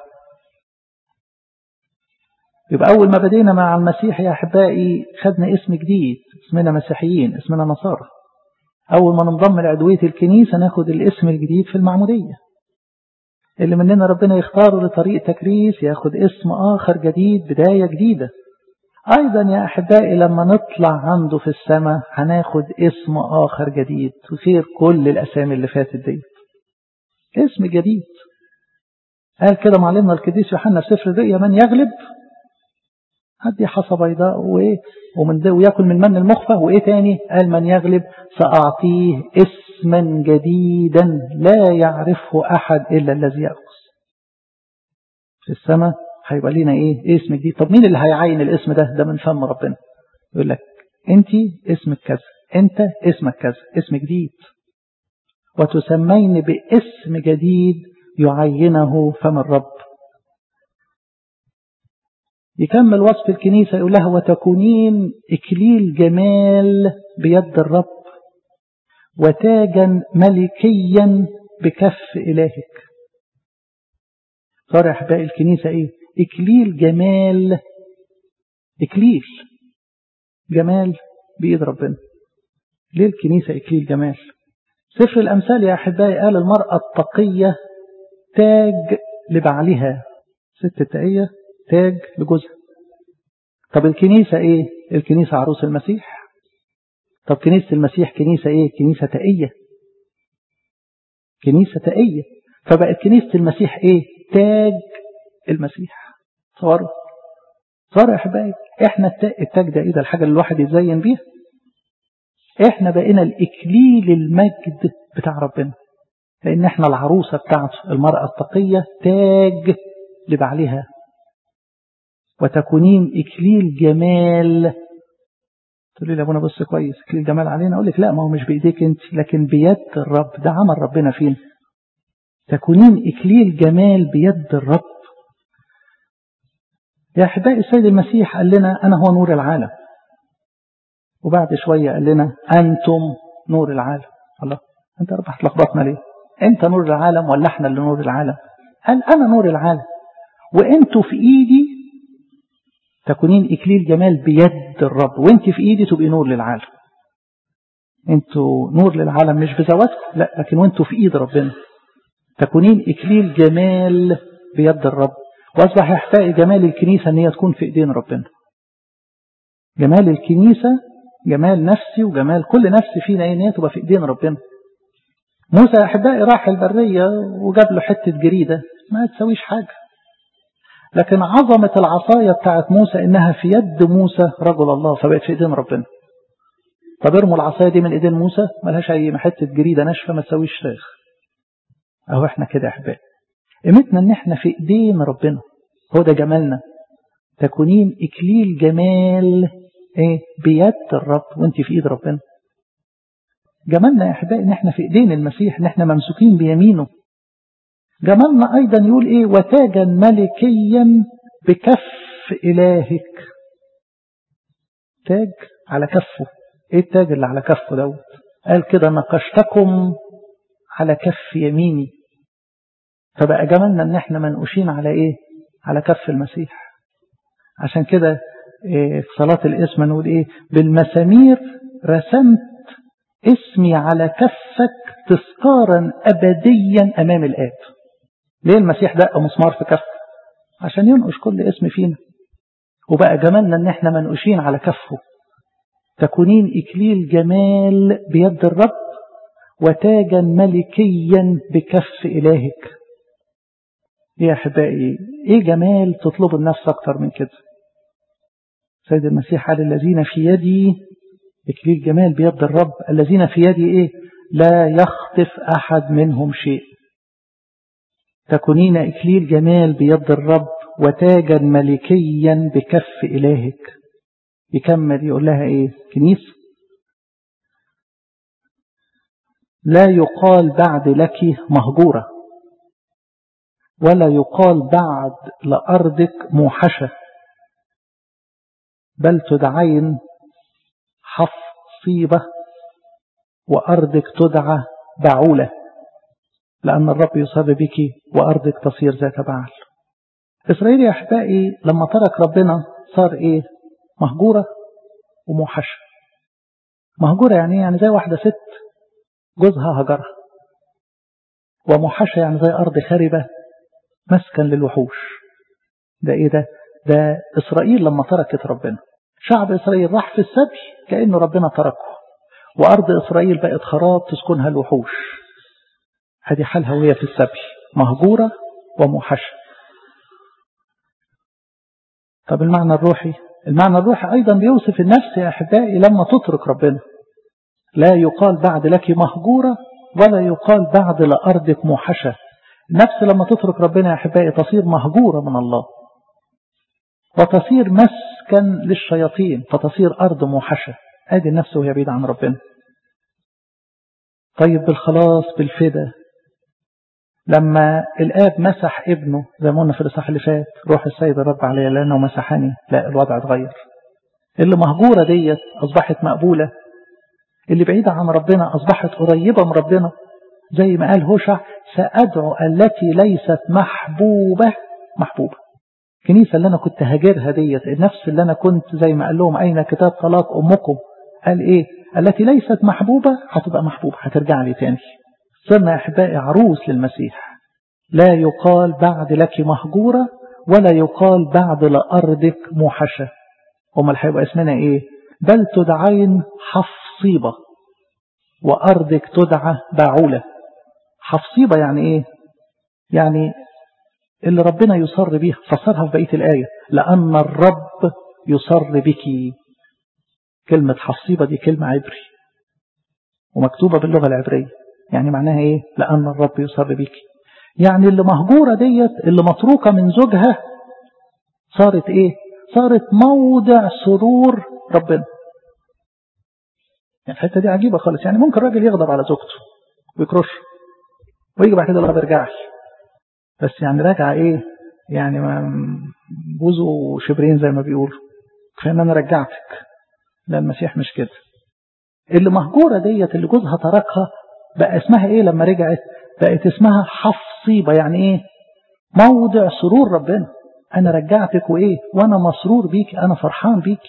Speaker 1: يبقى أول ما بدينا مع المسيح يا أحبائي خدنا اسم جديد، اسمنا مسيحيين، اسمنا نصارى. أول ما ننضم لعضوية الكنيسة ناخد الاسم الجديد في المعمودية. اللي مننا ربنا يختاره لطريق تكريس ياخد اسم آخر جديد، بداية جديدة. أيضا يا أحبائي لما نطلع عنده في السماء هناخد اسم آخر جديد غير كل الأسامي اللي فاتت دي، اسم جديد. قال كده معلمنا القديس يوحنا في سفر الرؤيا: من يغلب هدي حصى بيضاء ويأكل من المن المخفى. وإيه تاني؟ قال: من يغلب سأعطيه اسما جديدا لا يعرفه أحد إلا الذي يأخذ. في السماء هيبقى لنا إيه؟ اسم جديد. طب مين اللي هيعين الاسم ده؟ ده من فم ربنا. يقول لك أنت اسمك كذا، أنت اسمك كذا، اسم جديد. وتسمين باسم جديد يعينه فم الرب. يكمل وصف الكنيسة يقول لها: وتكونين إكليل جمال بيد الرب وتاجا ملكيا بكف إلهك. صار يا أحبائي الكنيسة إيه؟ إكليل جمال. إكليل جمال بإيد ربنا. ليه الكنيسة إكليل جمال؟ سفر الأمثال يا أحبائي قال: المرأة التقية تاج لبعلها. ست التقية تاج لجوزها. طب الكنيسة إيه؟ الكنيسة عروس المسيح. طب كنيسة المسيح كنيسة إيه؟ كنيسة تقية. كنيسة تقية. فبقت كنيسة المسيح إيه؟ تاج المسيح. صار يا أحبائي إحنا التاج ده إيه؟ ده الحاجة اللي الواحد يتزين بيها. إحنا بقينا الإكليل المجد بتاع ربنا، لأن إحنا العروسة بتاعته. المرأة التقية تاج لبعلها. وتكونين إكليل جمال. تقول لي: يا ابونا بص كويس، إكليل جمال علينا. أقول لك: لا، ما هو مش بإيديك أنت، لكن بيد الرب. ده عمل ربنا فينا. تكونين إكليل جمال بيد الرب. يا أحبائي السيد المسيح قال لنا: أنا هو نور العالم. وبعد شوية قال لنا: أنتم نور العالم. الله، أنت ربح تلخبطنا ليه؟ أنت نور العالم ولا إحنا اللي نور العالم؟ قال: أنا نور العالم وأنتوا في إيدي تكونين إكليل جمال بيد الرب، وأنت في إيدي تبقي نور للعالم. أنتوا نور للعالم مش بذواتكم، لا، لكن وأنتوا في إيد ربنا تكونين إكليل جمال بيد الرب. وأصبح يحتاج جمال الكنيسة أن هي تكون في إيدين ربنا. جمال الكنيسة جمال نفسي وجمال كل نفس فينا أن هي تبقى في إيدين ربنا. موسى يا أحبائي راح البرية وجاب له حتة جريدة ما تسويش حاجة، لكن عظمة العصاية بتاعت موسى إنها في يد موسى رجل الله، فبقت في إيدين ربنا. طب ارموا العصاية دي من إيدين موسى، ملهاش أي حتة جريدة ناشفة ما تسويش شيخ. أهو إحنا كده يا أحبائي، قيمتنا إن إحنا في إيدين ربنا. هو ده جمالنا. تكونين إكليل جمال إيه؟ بيد الرب، وإنت في إيد ربنا. جمالنا يا أحبائي إن إحنا في إيدين المسيح، إن إحنا ممسوكين بيمينه. جمالنا أيضا يقول إيه؟ وتاجا ملكيا بكف إلهك. تاج على كفه. إيه التاج اللي على كفه دوت؟ قال كده نقشتكم على كف يميني. فبقى جمالنا ان احنا منقوشين على ايه؟ على كف المسيح. عشان كده في صلاة الاسم نقول ايه؟ بالمسامير رسمت اسمي على كفك تذكارا ابديا امام الاب. ليه المسيح دق مسمار في كفه؟ عشان ينقش كل اسم فينا. وبقى جمالنا ان احنا منقوشين على كفه. تكونين اكليل جمال بيد الرب وتاجا ملكيا بكف إلهك. يا أحبائي إيه جمال تطلب النفس أكتر من كده؟ سيد المسيح قال الذين في يدي إكليل جمال بيد الرب، الذين في يدي إيه؟ لا يخطف أحد منهم شيء. تكونين إكليل جمال بيد الرب وتاجا ملكيا بكف إلهك. يكمل يقول لها إيه؟ كنيسة لا يقال بعد لك مهجورة ولا يقال بعد لأرضك موحشة بل تدعين حفصيبة وأرضك تدعى بعولة لأن الرب يصر بك وأرضك تصير ذات بعل. إسرائيل يا أحبائي لما ترك ربنا صار إيه؟ مهجورة وموحشة. مهجورة يعني زي واحدة ست جوزها هجرها، وموحشة يعني زي أرض خاربة مسكن للوحوش. ده إيه ده؟ ده إسرائيل لما تركت ربنا. شعب إسرائيل راح في السبي كأنه ربنا تركه، وأرض إسرائيل بقت خراب تسكنها الوحوش. هذه حالها وهي في السبي، مهجورة وموحشة. طب المعنى الروحي؟ المعنى الروحي أيضا بيوصف النفس يا أحبائي لما تترك ربنا. لا يقال بعد لك مهجورة ولا يقال بعد لأرضك موحشة. النفس لما تترك ربنا يا أحبائي تصير مهجورة من الله وتصير مسكن للشياطين فتصير أرض موحشة. هذه النفس وهي بعيدة عن ربنا. طيب بالخلاص بالفدا لما الآب مسح ابنه زي ما قلنا في الإصحاح اللي فات روح السيد الرب علي لأنه مسحني، لا الوضع اتغير. اللي مهجورة ديت أصبحت مقبولة، اللي بعيدة عن ربنا أصبحت قريبة من ربنا. زي ما قال هوشع سأدعو التي ليست محبوبة محبوبة. الكنيسة اللي أنا كنت هاجرها ديت، النفس اللي أنا كنت زي ما قال لهم أين كتاب طلاق أمكم، قال إيه؟ التي ليست محبوبة هتبقى محبوبة، هترجع لي تاني. صرنا يا أحبائي عروس للمسيح. لا يقال بعد لك مهجورة ولا يقال بعد لأرضك موحشة. أمال هيبقى اسمنا إيه؟ بل تدعين حفصيبة وأرضك تدعى بعولة. حفصيبة يعني إيه؟ يعني اللي ربنا يصر به. فسرها في بقية الآية لأن الرب يصر بك. كلمة حفصيبة دي كلمة عبري ومكتوبة باللغة العبرية. يعني معناها إيه؟ لأن الرب يصر بك. يعني اللي مهجورة ديت اللي متروكة من زوجها صارت إيه؟ صارت موضع سرور ربنا. يعني الحتة دي عجيبة خالص. يعني ممكن راجل يغضب على زوجته ويكرش ويجي بعد كده ما يرجعش، بس يعني راجع إيه؟ يعني بوزه شبرين زي ما بيقولوا، كفاية ان انا رجعتك. لا المسيح مش كده. اللي مهجورة ديت اللي جوزها تركها بقى اسمها ايه لما رجعت؟ بقت اسمها حفصيبة. يعني ايه؟ موضع سرور ربنا. انا رجعتك وايه؟ وانا مسرور بيك، انا فرحان بيك.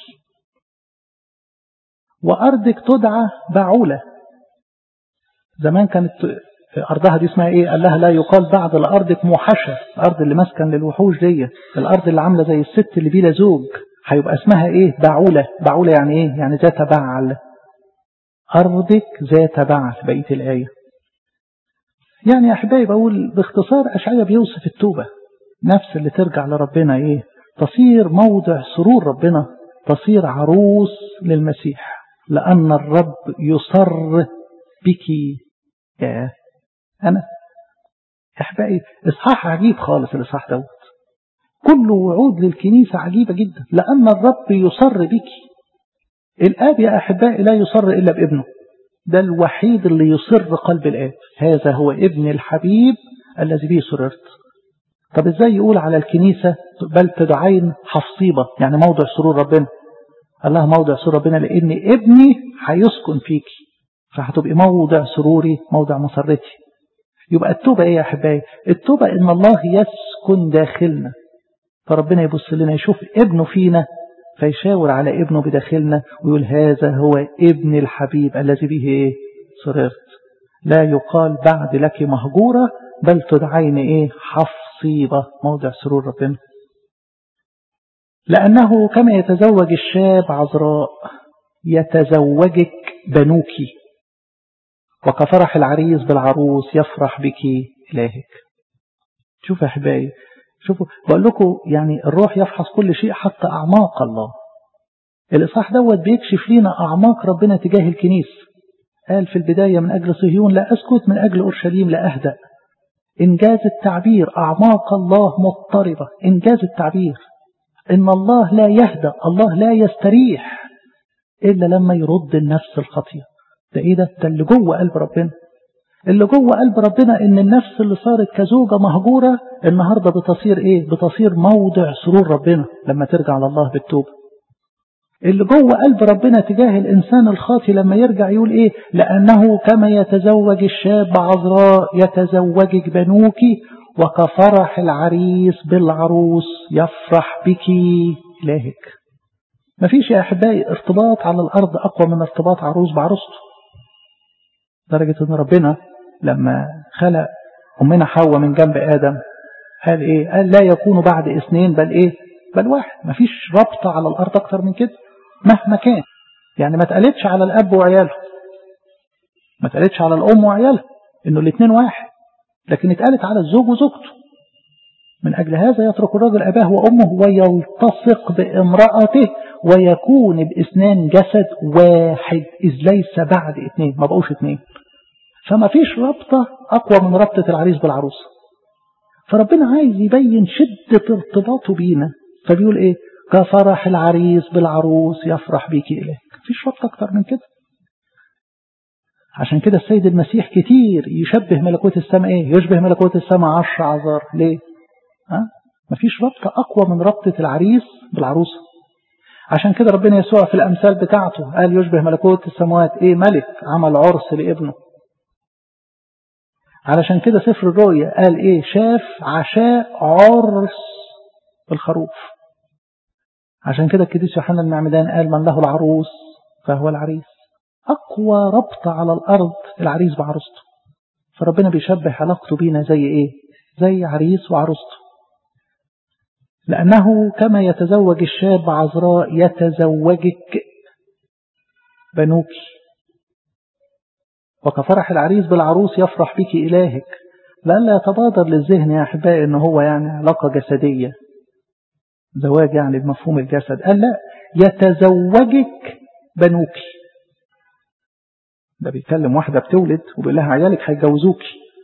Speaker 1: وارضك تدعى بعولة. زمان كانت ارضها دي اسمها ايه؟ قال لها لا يقال بعد لارضك موحشة. الارض اللي مسكن للوحوش دي، الارض اللي عاملة زي الست اللي بلا زوج، هيبقى اسمها ايه؟ بعولة. بعولة يعني ايه؟ يعني ذات بعل. أرضك ذات بعل بقية الآية. يعني يا أحبائي بقول باختصار أشعياء بيوصف التوبة. نفس اللي ترجع لربنا إيه؟ تصير موضع سرور ربنا، تصير عروس للمسيح لأن الرب يصر بك. يا أنا أحبائي إصحاح عجيب خالص الإصحاح دوت، كله وعود للكنيسة عجيبة جدا. لأن الرب يصر بك. الآب يا أحبائي لا يصر إلا بابنه. ده الوحيد اللي يصر قلب الآب. هذا هو ابن الحبيب الذي به سررت. طب ازاي يقول على الكنيسة بل تدعين حفصيبة، يعني موضع سرور ربنا؟ قال لها موضع سرور ربنا لان ابني هيسكن فيكي، فهتبقي موضع سروري، موضع مسرتي. يبقى التوبة ايه يا احبائي؟ التوبة ان الله يسكن داخلنا، فربنا يبص لنا يشوف ابنه فينا فيشاور على ابنه بداخلنا ويقول هذا هو ابن الحبيب الذي به ايه سررت. لا يقال بعد لك مهجورة بل تدعين ايه حفصيبة، موضع سرور ربنا. لأنه كما يتزوج الشاب عذراء يتزوجك بنوك، وكفرح العريس بالعروس يفرح بك إلهك. شوفوا يا أحبائي، شوفوا بقول لكم يعني الروح يفحص كل شيء حتى أعماق الله. الإصحاح دوت بيكشف لنا أعماق ربنا تجاه الكنيسة. قال في البداية من أجل صهيون لا أسكت، من أجل أورشليم لا أهدأ. إنجاز التعبير، أعماق الله مضطربة. إنجاز التعبير إن الله لا يهدأ، الله لا يستريح إلا لما يرد النفس الخطيئة. ده إيه ده اللي جوه قلب ربنا. اللي جوه قلب ربنا إن النفس اللي صارت كزوجة مهجورة النهاردة بتصير إيه؟ بتصير موضع سرور ربنا لما ترجع لله بالتوبة. اللي جوه قلب ربنا تجاه الإنسان الخاطي لما يرجع يقول إيه؟ لأنه كما يتزوج الشاب عذراء يتزوجك بنوك، وكفرح العريس بالعروس يفرح بك إلهك. مفيش يا أحبائي ارتباط على الأرض أقوى من ارتباط عروس بعروسته. درجة أن ربنا لما خلق أمنا حواء من جنب آدم قال إيه؟ قال لا يكون بعد اثنين بل إيه؟ بل واحد. مفيش ربطة على الأرض أكتر من كده مهما كان. يعني ما تقلتش على الأب وعياله، ما تقلتش على الأم وعيالها إنه الاثنين واحد، لكن اتقالت على الزوج وزوجته. من أجل هذا يترك الرجل أباه وأمه ويلتصق بامرأته ويكون باثنان جسد واحد، إذ ليس بعد اثنين، ما بقوش اثنين. فما فيش ربطة أقوى من ربطة العريس بالعروس. فربنا عايز يبين شدة ارتباطه بينا، فبيقول إيه؟ كفرح العريس بالعروس يفرح بيك إليك. مفيش ربطة أكتر من كده. عشان كده السيد المسيح كتير يشبه ملكوت السماء إيه؟ يشبه ملكوت السماء 10 عذار. ليه؟ مفيش ربطة أقوى من ربطة العريس بالعروسة. عشان كده ربنا يسوع في الأمثال بتاعته قال يشبه ملكوت السماوات إيه؟ ملك عمل عرس لابنه. علشان كده سفر الرؤيا قال إيه؟ شاف عشاء عرس الخروف. عشان كده القديس يوحنا المعمدان قال من له العروس فهو العريس. أقوى ربطة على الأرض العريس بعروسته. فربنا بيشبه علاقته بينا زي إيه؟ زي عريس وعروسته. لأنه كما يتزوج الشاب عذراء يتزوجك بنوك، وكفرح العريس بالعروس يفرح بك إلهك. لألا يتبادر للذهن يا أحبائي إنه هو يعني علاقة جسدية، زواج يعني بمفهوم الجسد. قال لا، يتزوجك بنوك. ده بيتكلم واحدة بتولد وبيقول لها عيالك هيجوزوك.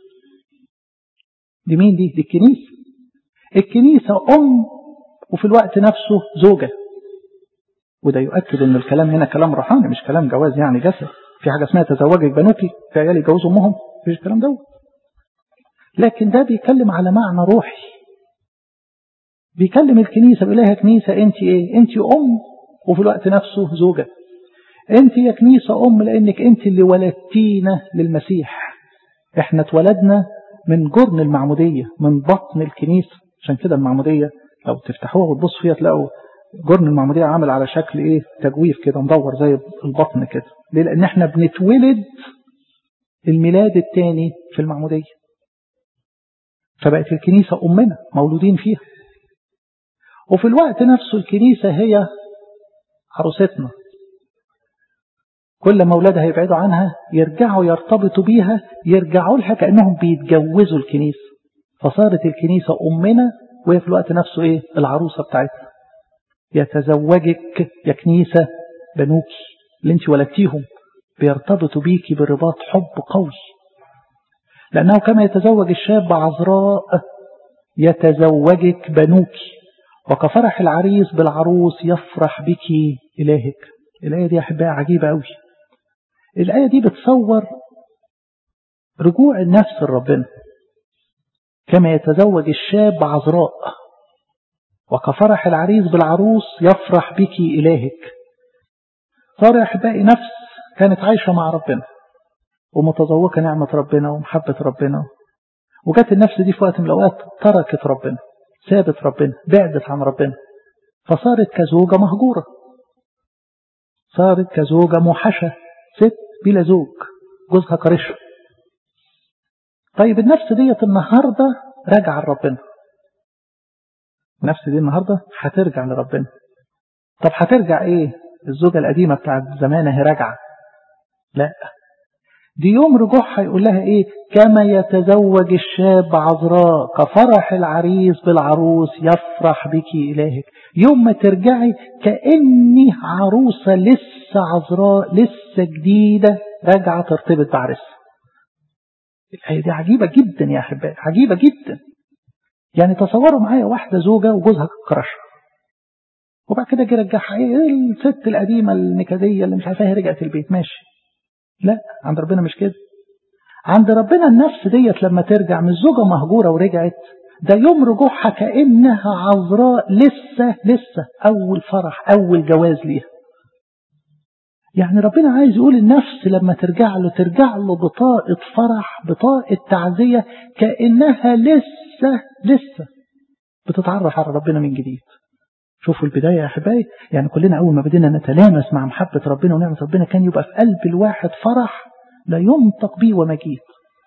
Speaker 1: دي مين دي؟ دي الكنيسة. الكنيسة وفي الوقت نفسه زوجة. وده يؤكد ان الكلام هنا كلام روحاني مش كلام جواز يعني جسد. في حاجة اسمها تزوجك بنوكي، في عيالي يجوزوا امهم، مفيش الكلام ده. لكن ده بيتكلم على معنى روحي. بيكلم الكنيسة بيقول لها كنيسة انت ايه؟ انت وفي الوقت نفسه زوجة. انت يا كنيسة لانك انت اللي ولدتينا للمسيح. احنا اتولدنا من جرن المعمودية، من بطن الكنيسة. عشان كده المعمودية لو تفتحوها وتبصوا فيها تلاقوا جرن المعمودية عامل على شكل ايه؟ تجويف كده مدور زي البطن كده. ليه؟ لان احنا بنتولد الميلاد الثاني في المعمودية. فبقت الكنيسة أمنا مولودين فيها. وفي الوقت نفسه الكنيسة هي عروستنا. كل ما أولادها يبعدوا عنها يرجعوا يرتبطوا بيها، يرجعوا لها كأنهم بيتجوزوا الكنيسة. فصارت الكنيسة أمنا وهي في الوقت نفسه إيه؟ العروسة بتاعتنا. يتزوجك يا كنيسة بنوكي اللي انت ولدتيهم، بيرتبطوا بيكي برباط حب قوي. لأنه كما يتزوج الشاب عذراء يتزوجك بنوكي، وكفرح العريس بالعروس يفرح بك إلهك. الآية دي أحبها عجيبة قوي. الآية دي بتصور رجوع النفس لربنا. كما يتزوج الشاب عذراء، وكفرح العريس بالعروس يفرح بك إلهك. صار يا أحبائي نفس كانت عايشة مع ربنا ومتذوقة نعمة ربنا ومحبة ربنا، وجات النفس دي في وقت من الأوقات تركت ربنا، سابت ربنا، بعدت عن ربنا، فصارت كزوجة مهجورة، صارت كزوجة موحشة، ست بلا زوج، جوزها كرشها. طيب النفس ديت النهاردة راجعة لربنا، النفس دي النهاردة هترجع لربنا. طب هترجع ايه؟ الزوجة القديمة بتاعت زمان هي راجعة؟ لا، دي يوم رجوعها يقول لها ايه؟ كما يتزوج الشاب عذراء كفرح العريس بالعروس يفرح بك إلهك. يوم ما ترجعي كأني عروسة لسه عذراء لسه جديدة راجعة ترتبط بعرسها. الآية دي عجيبة جدا يا أحبائي، عجيبة جدا. يعني تصوروا معايا واحدة زوجة وجوزها كرشها، وبعد كده جه رجعها ايه؟ الست القديمة النكدية اللي مش عارفاها رجعت البيت، ماشي. لا، عند ربنا مش كده. عند ربنا النفس ديت لما ترجع من زوجة مهجورة ورجعت، ده يوم رجوعها كأنها عذراء لسه أول فرح، أول جواز ليها. يعني ربنا عايز يقول النفس لما ترجع له بطاقة فرح، بطاقة تعزية، كأنها لسه بتتعرف على ربنا من جديد. شوفوا البداية يا أحبائي، يعني كلنا أول ما بدينا نتلامس مع محبة ربنا ونعمة ربنا كان يبقى في قلب الواحد فرح لا ينطق به ومجيد.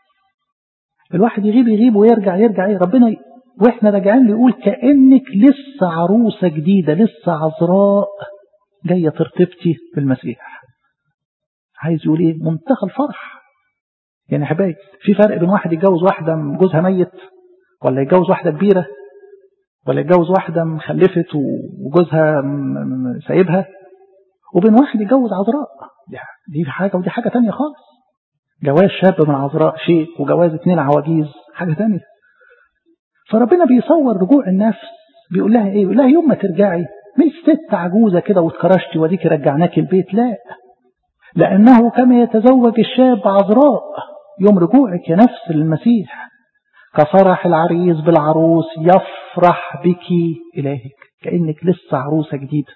Speaker 1: الواحد يغيب ويرجع ايه ربنا واحنا راجعين له يقول كأنك لسه عروسة جديدة، لسه عذراء جاية ترتبطي بالمسيح. عايز يقول ايه؟ منتهى الفرح. يعني يا أحبائي في فرق بين واحد يتجوز واحدة جوزها ميت، ولا يتجوز واحدة كبيرة، ولا يتجوز واحدة مخلفت وجوزها سايبها، وبين واحد يتجوز عذراء. دي حاجة ودي حاجة تانية خالص. جواز شاب من عذراء شيء، وجواز 2 عواجيز حاجة تانية. فربنا بيصور رجوع النفس، بيقول لها ايه؟ بيقول لها يوم ما ترجعي مش ست عجوزة كده واتكرشتي وديك رجعناك البيت، لا، لأنه كما يتزوج الشاب عذراء. يوم رجوعك يا نفس للمسيح كفرح العريس بالعروس يفرح بك إلهك، كأنك لسه عروسة جديدة.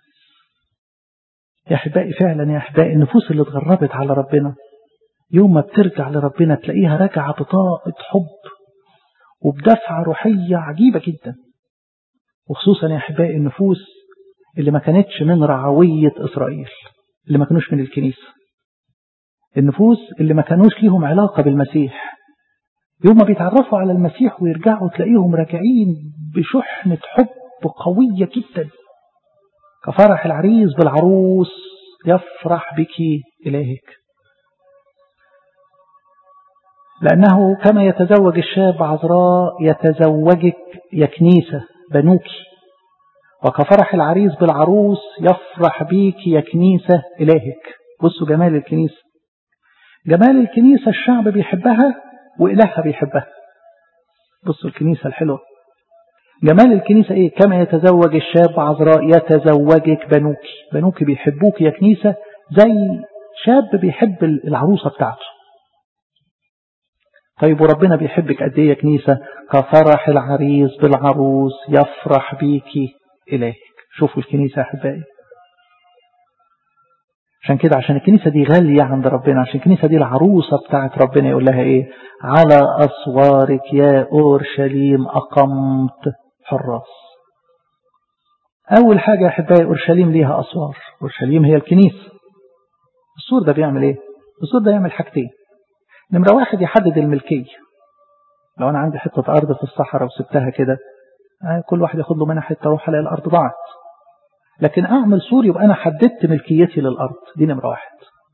Speaker 1: يا أحبائي فعلا يا أحبائي النفوس اللي اتغربت على ربنا يوم ما بترجع لربنا تلاقيها راجعة بطاقة حب وبدفعة روحية عجيبة جدا. وخصوصا يا أحبائي النفوس اللي ما كانتش من رعوية إسرائيل، اللي ما كانوش من الكنيسة، النفوس اللي ما كانوش ليهم علاقة بالمسيح، يوم ما بيتعرفوا على المسيح ويرجعوا تلاقيهم راجعين بشحنة حب قوية جدا. كفرح العريس بالعروس يفرح بك إلهك، لأنه كما يتزوج الشاب عذراء يتزوجك يا كنيسة بنوك، وكفرح العريس بالعروس يفرح بيك يا كنيسة إلهك. بصوا جمال الكنيسة، جمال الكنيسة الشعب بيحبها وإلهها بيحبها. بصوا الكنيسة الحلوة، جمال الكنيسة إيه؟ كما يتزوج الشاب عذراء يتزوجك بنوك، بنوك بيحبوك يا كنيسة زي شاب بيحب العروسة بتاعته. طيب وربنا بيحبك قد ايه يا كنيسة؟ كفرح العريس بالعروس يفرح بيك إلهك. شوفوا الكنيسة يا أحبائي، عشان كده عشان الكنيسة دي غالية عند ربنا، عشان الكنيسة دي العروسة بتاعت ربنا، يقول لها ايه؟ على أسوارك يا أورشليم أقمت حراس. أول حاجة يا أحبائي أورشليم ليها أسوار، أورشليم هي الكنيسة. السور ده بيعمل ايه؟ السور ده يعمل حاجتين. نمرة 1 يحدد الملكية. لو أنا عندي حتة أرض في الصحراء وسبتها كده كل واحد ياخد له منها حتة أروح ألاقي الأرض ضاعت. لكن أعمل سور يبقى أنا حددت ملكيتي للأرض. دي نمرة 1.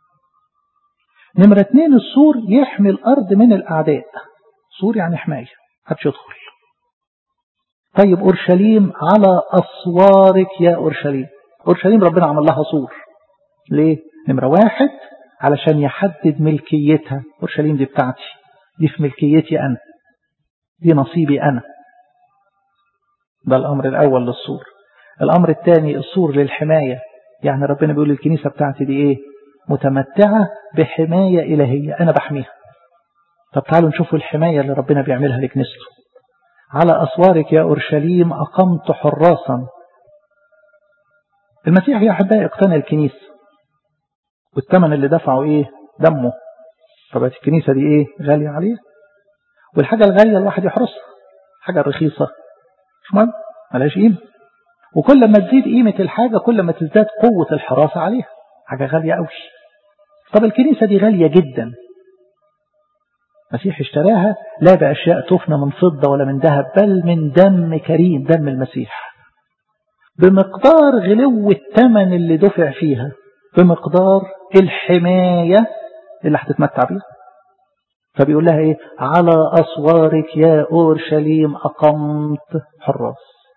Speaker 1: نمرة 2 السور يحمي الأرض من الأعداء. سور يعني حماية محدش يدخل. طيب أورشليم على أسوارك يا أورشليم. أورشليم ربنا عمل لها سور ليه؟ نمرة 1 علشان يحدد ملكيتها. أورشليم دي بتاعتي، دي في ملكيتي أنا، دي نصيبي أنا. ده الأمر الأول للسور. الأمر الثاني السور للحماية. يعني ربنا بيقول الكنيسة بتاعتي دي إيه؟ متمتعة بحماية إلهية، أنا بحميها. طب تعالوا نشوفوا الحماية اللي ربنا بيعملها لكنيسته. على أسوارك يا أورشليم أقمت حراسا. المسيح يا أحبائي اقتنى الكنيسة، والثمن اللي دفعه إيه؟ دمه. فبقت الكنيسة دي إيه؟ غالية عليه. والحاجة الغالية الواحد يحرسها، حاجة رخيصة مش مهم، ملاش قيمة. وكل ما تزيد قيمة الحاجة كل ما تزداد قوة الحراسة عليها، حاجة غالية قوي. طب الكنيسة دي غالية جدا، المسيح اشتراها لا بأشياء تفنى من فضة ولا من ذهب، بل من دم كريم، دم المسيح، بمقدار غلو الثمن اللي دفع فيها، بمقدار الحماية اللي هتتمتع بيها. فبيقول لها ايه؟ على أسوارك يا أورشليم أقمت حراس.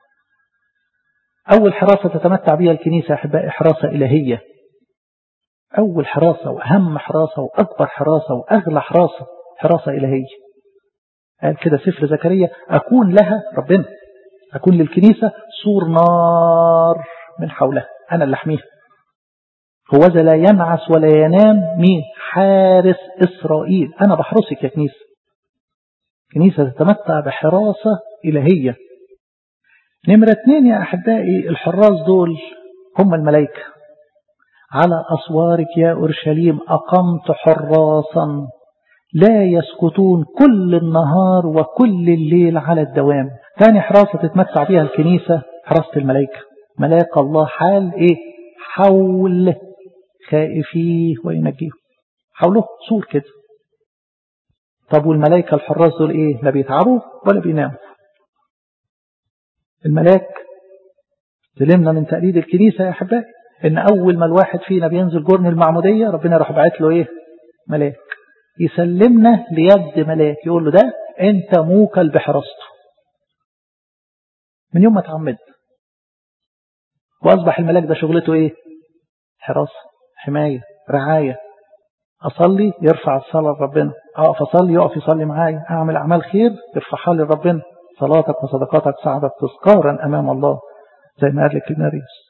Speaker 1: أول حراسة تتمتع بها الكنيسة يا أحبائي حراسة إلهية. أول حراسة وأهم حراسة وأكبر حراسة وأغلى حراسة، حراسة إلهية. قال كده سفر زكريا: أكون لها ربنا، أكون للكنيسة سور نار من حولها، أنا اللي أحميها. هوذا لا ينعس ولا ينام مين؟ حارس إسرائيل. أنا بحرسك يا كنيسة. كنيسة تتمتع بحراسة إلهية. نمرة 2 يا أحبائي، الحراس دول هم الملائكة. على أسوارك يا أورشليم أقمت حراسا لا يسكتون كل النهار وكل الليل على الدوام. ثاني حراسة تتمتع بها الكنيسة حراسة الملائكة. ملاك الله حال إيه؟ حول خائفيه وينجيه، حوله سور كده. طب والملائكة الحراس دول إيه؟ لا بيتعبوا ولا بيناموا. الملاك تلمنا من تقليد الكنيسة يا أحبائي إن أول ما الواحد فينا بينزل جرن المعمودية ربنا يروح باعت له إيه؟ ملاك يسلمنا ليد ملاك، يقول له ده أنت موكل بحراسته من يوم ما تعمد. وأصبح الملاك ده شغلته إيه؟ حراسة، حماية، رعاية. أصلي يرفع الصلاة لربنا، أقف أصلي يقف يصلي معايا، أعمل أعمال خير يرفعها لربنا، صلاتك وصدقاتك صعدت تذكارا أمام الله زي ما قال لك النبيس.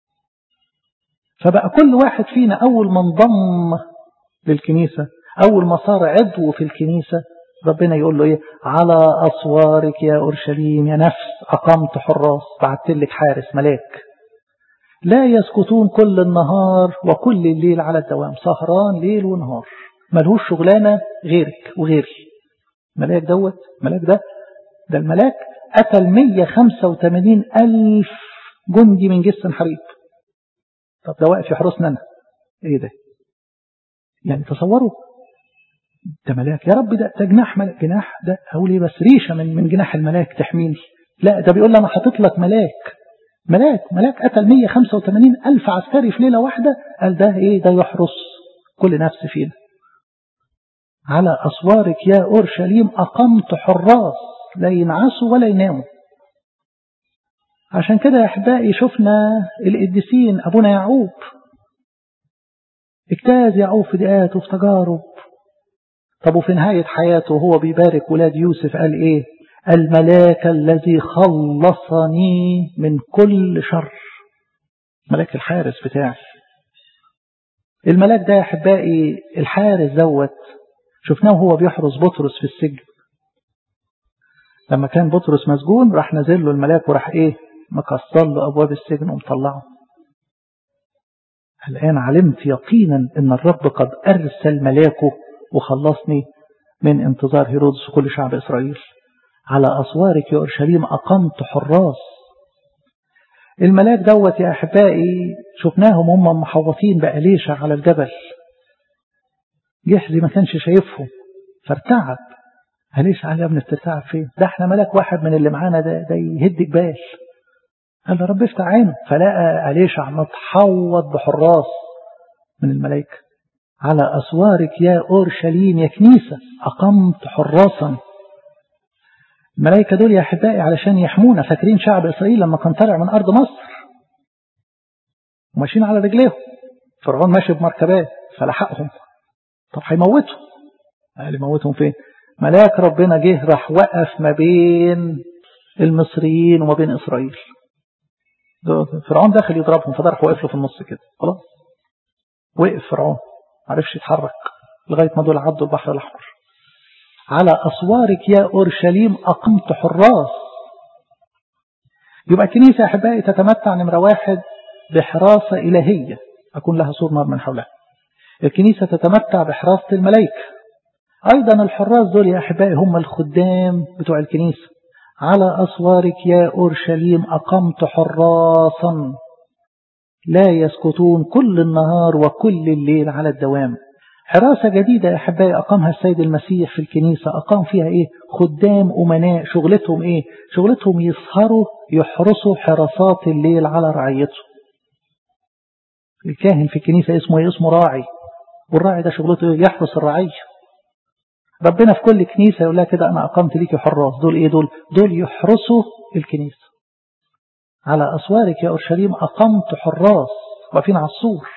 Speaker 1: فبقى كل واحد فينا أول ما انضم للكنيسة، أول ما صار عضو في الكنيسة، ربنا يقول له إيه؟ على أسوارك يا أورشليم يا نفس أقمت حراس، بعت لك حارس ملاك لا يسكتون كل النهار وكل الليل على الدوام، سهران ليل ونهار، ملهوش شغلانة غيرك وغيري. ملاك ده الملاك قتل 185,000 جندي من جيش سنحريب. طب ده واقف يحرسنا أنا، إيه ده؟ يعني تصوروا ده ملاك، يا رب ده جناح ملاك، جناح ده أقول إيه بس ريشة من جناح الملاك تحميني. لا ده بيقول لي أنا حاطط لك ملاك قتل 185,000 عسكري في ليلة واحدة. قال ده إيه؟ ده يحرس كل نفس فينا. على أسوارك يا أورشليم أقمت حراس لا ينعسوا ولا يناموا. عشان كده يا أحبائي شفنا القديسين، أبونا يعقوب اجتاز يعقوب في ضيقات وفي تجارب. طب وفي نهاية حياته وهو بيبارك ولاد يوسف قال إيه؟ الملاك الذي خلصني من كل شر، ملاك الحارس بتاعي. الملاك ده يا أحبائي الحارس دوت شفناه وهو بيحرس بطرس في السجن. لما كان بطرس مسجون راح نزل له الملاك وراح إيه؟ مكسر له أبواب السجن ومطلعه. الآن علمت يقينا أن الرب قد أرسل ملاكه وخلصني من انتظار هيرودس وكل شعب إسرائيل. على أسوارك يا أورشليم أقمت حراس. الملاك دوت يا أحبائي شفناهم هم محوطين بأليشع على الجبل. جحزي ما كانش شايفهم فارتعب. أليشع قال يا ابني بترتعب فين؟ ده احنا ملاك واحد من اللي معانا ده يهد جبال. قال له رب افتح عينه، فلقى أليشع متحوط بحراس من الملائكة. على أسوارك يا أورشليم يا كنيسة أقمت حراسا. الملائكة دول يا أحبائي علشان يحمونا. فاكرين شعب إسرائيل لما كان طالع من أرض مصر وماشيين على رجليهم، فرعون ماشي بمركبات فلحقهم. طب هيموتهم، قال يموتهم فين؟ ملاك ربنا جه راح وقف ما بين المصريين وما بين إسرائيل. فرعون داخل يضربهم فضرح وقف له في النص كده، خلاص وقف فرعون معرفش يتحرك لغاية ما دول عدوا البحر الأحمر. على أسوارك يا أورشليم أقمت حراس. يبقى الكنيسة يا أحبائي تتمتع نمرة 1 بحراسة إلهية أكون لها سور نار من حولها. الكنيسة تتمتع بحراسة الملائكة. أيضا الحراس دول يا أحبائي هم الخدام بتوع الكنيسة. على أسوارك يا أورشليم أقمت حراسا لا يسكتون كل النهار وكل الليل على الدوام. حراسة جديدة يا أحبائي أقامها السيد المسيح في الكنيسة. أقام فيها إيه؟ خدام أمناء. شغلتهم إيه؟ شغلتهم يسهروا يحرسوا حراسات الليل على رعيته. الكاهن في الكنيسة اسمه إيه؟ اسمه راعي. والراعي ده شغلته يحرس الرعية. ربنا في كل كنيسة يقول لها كده أنا أقمت ليكي حراس. دول إيه دول؟ دول يحرسوا الكنيسة. على أسوارك يا أورشليم أقمت حراس واقفين على السور.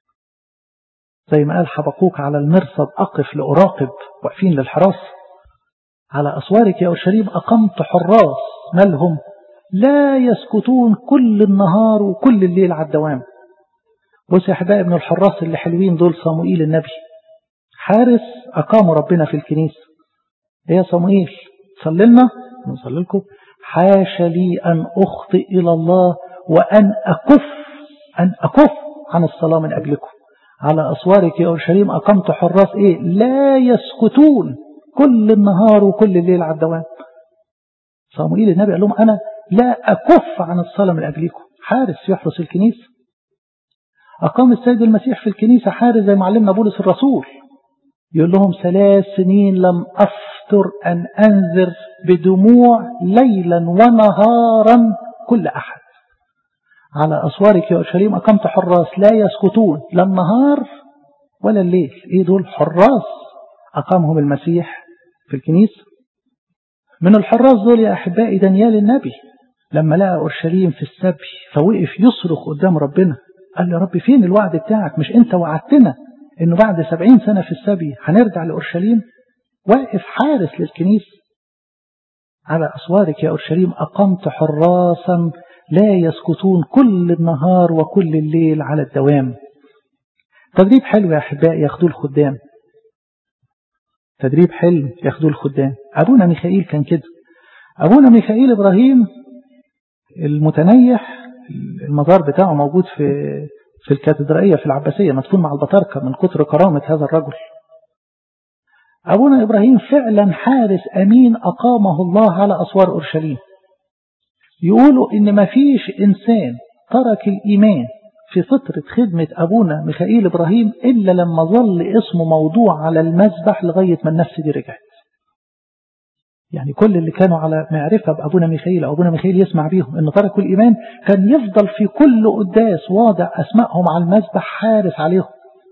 Speaker 1: زي ما قال حبقوك على المرصد أقف لأراقب، واقفين للحراسة. على أسوارك يا أورشليم أقمت حراس مالهم؟ لا يسكتون كل النهار وكل الليل على الدوام. بص يا أحبائي من الحراس اللي حلوين دول صموئيل النبي. حارس أقاموا ربنا في الكنيسة. يا صموئيل صلي لنا نصلي لكم. حاشا لي أن أخطئ إلى الله وأن أكف عن الصلاة من أجلكم. على أسوارك يا أورشليم أقمت حراس إيه؟ لا يسكتون كل النهار وكل الليل على الدوام. صموئيل النبي قال لهم أنا لا أكف عن الصلاة من أجلكم. حارس يحرس الكنيسة. أقام السيد المسيح في الكنيسة حارس زي معلمنا بولس الرسول. يقول لهم 3 سنين لم أفتر أن أنذر بدموع ليلا ونهارا كل أحد. على أسوارك يا أورشليم أقمت حراس لا يسكتون لا النهار ولا الليل. إيه دول؟ حراس أقامهم المسيح في الكنيسة. من الحراس دول يا أحبائي دانيال النبي لما لقى أورشليم في السبي فوقف يصرخ قدام ربنا. قال له يا رب فين الوعد بتاعك؟ مش أنت وعدتنا إنه بعد 70 سنة في السبي هنرجع لأورشليم؟ واقف حارس للكنيسة. على أسوارك يا أورشليم أقمت حراسا لا يسكتون كل النهار وكل الليل على الدوام. تدريب حلو يا أحبائي ياخدوه الخدام. تدريب حلو ياخدوه الخدام. أبونا ميخائيل كان كده. أبونا ميخائيل إبراهيم المتنيح المزار بتاعه موجود في الكاتدرائية في العباسية مدفون مع البطاركة من كتر كرامة هذا الرجل. أبونا إبراهيم فعلا حارس أمين أقامه الله على أسوار أورشليم. يقولوا إن ما فيش إنسان ترك الإيمان في فترة خدمة أبونا ميخائيل إبراهيم إلا لما ظل اسمه موضوع على المذبح لغاية ما النفس دي رجعت. يعني كل اللي كانوا على معرفة بأبونا ميخائيل أو أبونا ميخائيل يسمع بيهم إن تركوا الإيمان كان يفضل في كل قداس واضع أسمائهم على المذبح حارس عليهم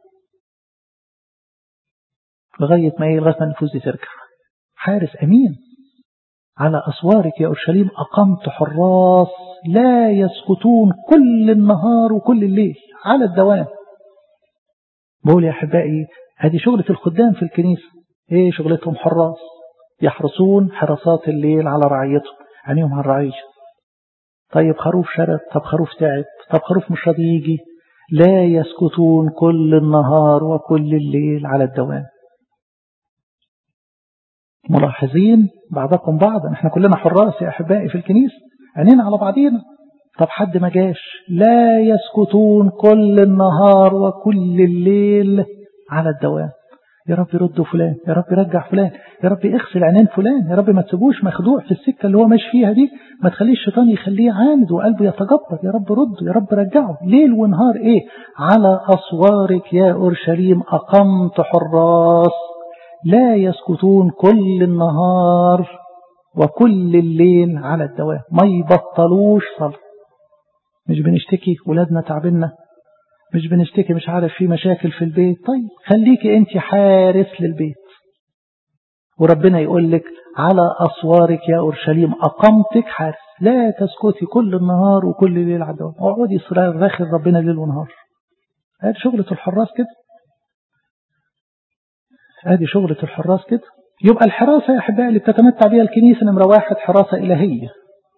Speaker 1: لغاية ما النفوس دي ترجع. حارس أمين. على أسوارك يا أورشليم أقمت حراس لا يسكتون كل النهار وكل الليل على الدوام. بقول يا أحبائي هذه شغلة الخدام في الكنيسة. إيه شغلتهم؟ حراس يحرسون حراسات الليل على رعيتهم. عينيهم على الرعية. طيب خروف شرد، طب خروف تعب، طب خروف مش راضي يجي. لا يسكتون كل النهار وكل الليل على الدوام. ملاحظين بعضكم بعضا. احنا كلنا حراس يا أحبائي في الكنيسة عينينا على بعضينا. طب حد ما جاش. لا يسكتون كل النهار وكل الليل على الدوام. يا رب يرد فلان، يا رب يرجع فلان، يا رب يغسل عينين فلان، يا رب ما تسيبوش مخدوع في السكة اللي هو ماشي فيها دي، ما تخليش الشيطان يخليه عاند وقلبه يتجبر. يا رب رده، يا رب رجعه. ليل ونهار ايه؟ على أسوارك يا أورشليم أقمت حراس لا يسكتون كل النهار وكل الليل على الدوام. ما يبطلوش صلاة. مش بنشتكي ولادنا تعبنا، مش بنشتكي مش عارف في مشاكل في البيت. طيب خليكي انت حارس للبيت. وربنا يقول لك على أسوارك يا أورشليم أقمتك حارس لا تسكتي كل النهار وكل الليل على الدوام. اقعدي راخر ربنا ليل ونهار. هذه شغلة الحراس كده. هذه شغلة الحراس كده. يبقى الحراسة يا أحبائي اللي بتتمتع بها الكنيسة نمرة 1 حراسة إلهية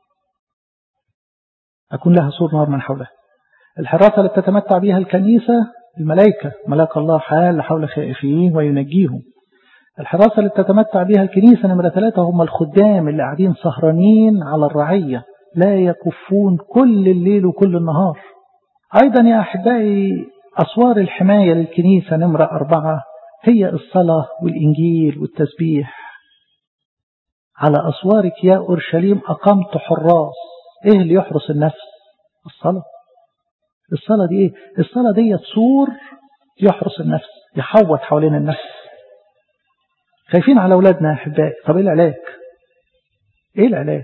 Speaker 1: أكون لها سور نار من حولها. الحراسة اللي بتتمتع بها الكنيسة الملائكة، ملاك الله حال حول خائفين وينجيهم. الحراسة اللي بتتمتع بها الكنيسة نمرة 3 هم الخدام اللي قاعدين سهرانين على الرعية لا يكفون كل الليل وكل النهار. أيضا يا أحبائي أسوار الحماية للكنيسة نمرة 4 هي الصلاة والإنجيل والتسبيح. على أسوارك يا أورشليم أقمت حراس. إيه اللي يحرس النفس؟ الصلاة. الصلاة دي إيه؟ الصلاة دي سور يحرس النفس، يحوط حوالين النفس. خايفين على أولادنا يا أحبائي، طب إيه العلاج؟ إيه العلاج؟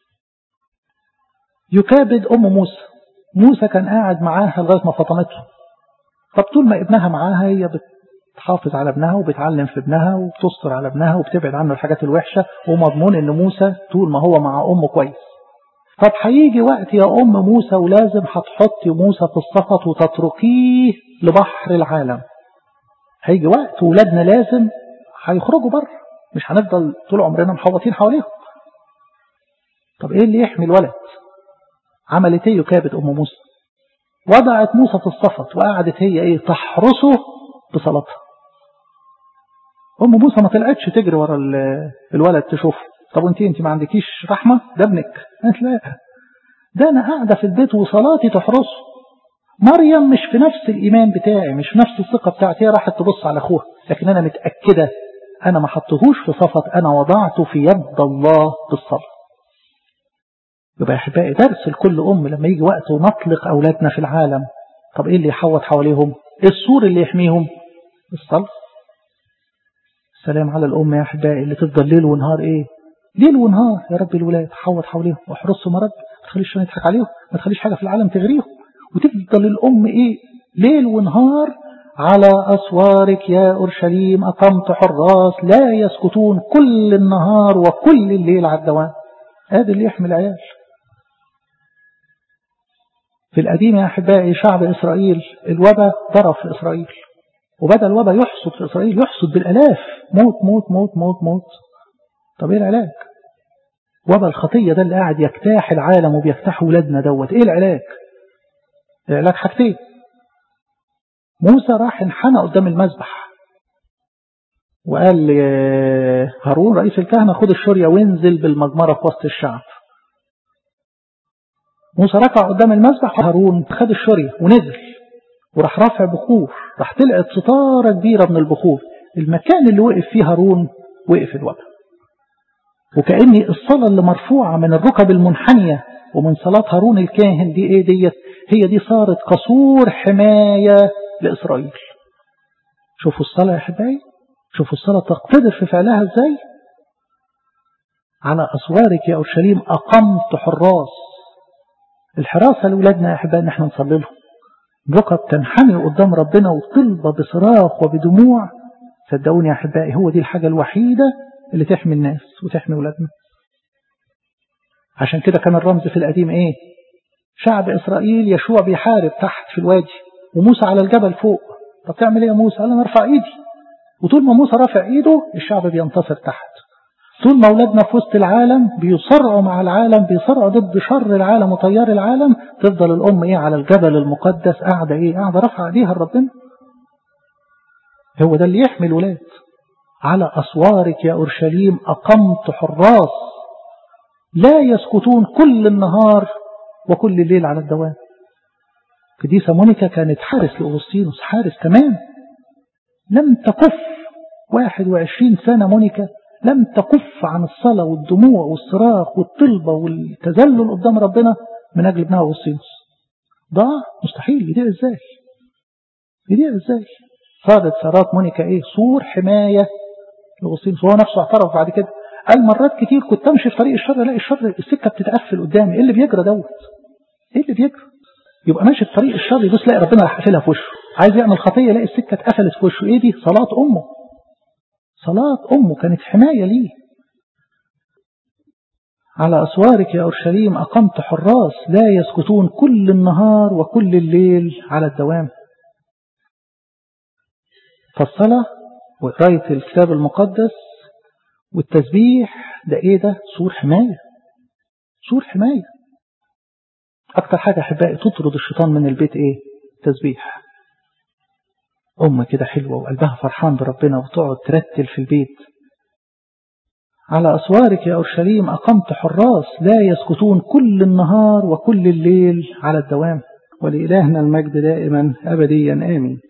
Speaker 1: يكابد أم موسى. موسى كان قاعد معاها لغاية ما فطمته. طب طول ما ابنها معاها هي بتحافظ على ابنها وبتعلم في ابنها وبتستر على ابنها وبتبعد عنه الحاجات الوحشة، ومضمون ان موسى طول ما هو مع امه كويس. طب هيجي وقت يا ام موسى ولازم هتحطي موسى في السقط وتتركيه لبحر العالم. هيجي وقت ولادنا لازم هيخرجوا بره، مش هنفضل طول عمرنا محوطين حواليهم. طب ايه اللي يحمي الولد؟ عملت ايه يكابد ام موسى؟ وضعت موسى في الصفط وقعدت هي ايه تحرسه بصلاتها. ام موسى ما طلعتش تجري ورا الولد تشوفه. طب انت ما عندكيش رحمه؟ ده ابنك. قالت لا، ده انا قاعده في البيت وصلاتي تحرسه. مريم مش في نفس الايمان بتاعي، مش في نفس الثقه بتاعتي، هي راحت تبص على اخوها، لكن انا متاكده انا ما حطهوش في صفط، انا وضعته في يد الله بالصلاه. يبقى يا احبائي درس لكل ام لما يجي وقت ونطلق اولادنا في العالم. طب ايه اللي يحوط حواليهم؟ ايه السور اللي يحميهم؟ الصلاه. السلام على الام يا احبائي اللي تفضل ليل ونهار ايه؟ ليل ونهار يا رب الولاد حوط حواليهم واحرسهم يا رب، ما تخليش يضحك عليهم، ما تخليش حاجه في العالم تغريهم. وتفضل الام ايه؟ ليل ونهار على اسوارك يا اورشليم اقمت حراس لا يسكتون كل النهار وكل الليل على الدوام. هذا اللي يحمي العيال. في القديم يا أحبائي شعب إسرائيل الوباء ضرب في إسرائيل، وبدأ الوباء يحصد في إسرائيل، يحصد بالألاف، موت موت موت موت موت. طب إيه العلاج؟ وباء الخطية ده اللي قاعد يجتاح العالم وبيجتاح ولادنا دوت. إيه العلاج؟ العلاج حاجتين. موسى راح انحنى قدام المذبح وقال هارون رئيس الكهنة خد الشورية وانزل بالمجمرة في وسط الشعب. موسى ركع قدام المذبح، هارون خد الشورية ونزل وراح رافع بخور، راح طلعت ستارة كبيرة من البخور. المكان اللي وقف فيه هارون وقف الوباء. وكأني الصلاة اللي مرفوعة من الركب المنحنية ومن صلاة هارون الكاهن دي ايه ديت؟ هي دي صارت كسور حماية لإسرائيل. شوفوا الصلاة يا حبايبي، شوفوا الصلاة تقتدر في فعلها ازاي. على أسوارك يا أورشليم أقمت حراس. الحراسة لأولادنا يا أحبائي إن احنا نصلي لهم. ركب تنحني قدام ربنا وطلبة بصراخ وبدموع. صدقوني يا أحبائي هو دي الحاجة الوحيدة اللي تحمي الناس وتحمي أولادنا. عشان كده كان الرمز في القديم إيه؟ شعب إسرائيل يشوع بيحارب تحت في الوادي وموسى على الجبل فوق. طب تعمل إيه يا موسى؟ قال أنا أرفع إيدي. وطول ما موسى رافع إيده الشعب بينتصر تحت. طول ما أولادنا في وسط العالم بيصرعوا مع العالم، بيصرعوا ضد شر العالم وطيار العالم، تفضل الأم إيه على الجبل المقدس قاعدة إيه؟ قاعدة رفع إيديها لربنا. هو ده اللي يحمي الولاد. على أسوارك يا أورشليم أقمت حراس لا يسكتون كل النهار وكل الليل على الدوام. قديسة مونيكا كانت حارس لأغسطينوس، حارس تمام. لم تكف 21 سنة مونيكا لم تكف عن الصلاة والدموع والصراخ والطلبة والتذلل قدام ربنا من أجل ابنها أغسطينوس. ضاع؟ مستحيل. يضيع ازاي؟ يضيع ازاي؟ صارت صارت مونيكا ايه؟ سور حماية لأغسطينوس. وهو نفسه اعترف بعد كده، قال مرات كتير كنت امشي في طريق الشر الاقي الشر السكة بتتقفل قدامي. ايه اللي بيجرى دوت؟ ايه اللي بيجرى؟ يبقى ماشي في طريق الشر يبص لاقي ربنا راح قافلها في وشه. عايز يعمل خطية يلاقي السكة اتقفلت في وشه. ايه دي؟ صلاة امه. صلاة امه كانت حماية ليه. على أسوارك يا أورشليم أقمت حراس لا يسكتون كل النهار وكل الليل على الدوام. فالصلاة وقراية الكتاب المقدس والتسبيح ده ايه ده؟ سور حماية. سور حماية. أكتر حاجة أحبائي تطرد الشيطان من البيت ايه؟ تسبيح. أم كده حلوة وقلبها فرحان بربنا وتقعد ترتل في البيت. على أسوارك يا أورشليم أقمت حراس لا يسكتون كل النهار وكل الليل على الدوام. ولإلهنا المجد دائما أبديا آمين.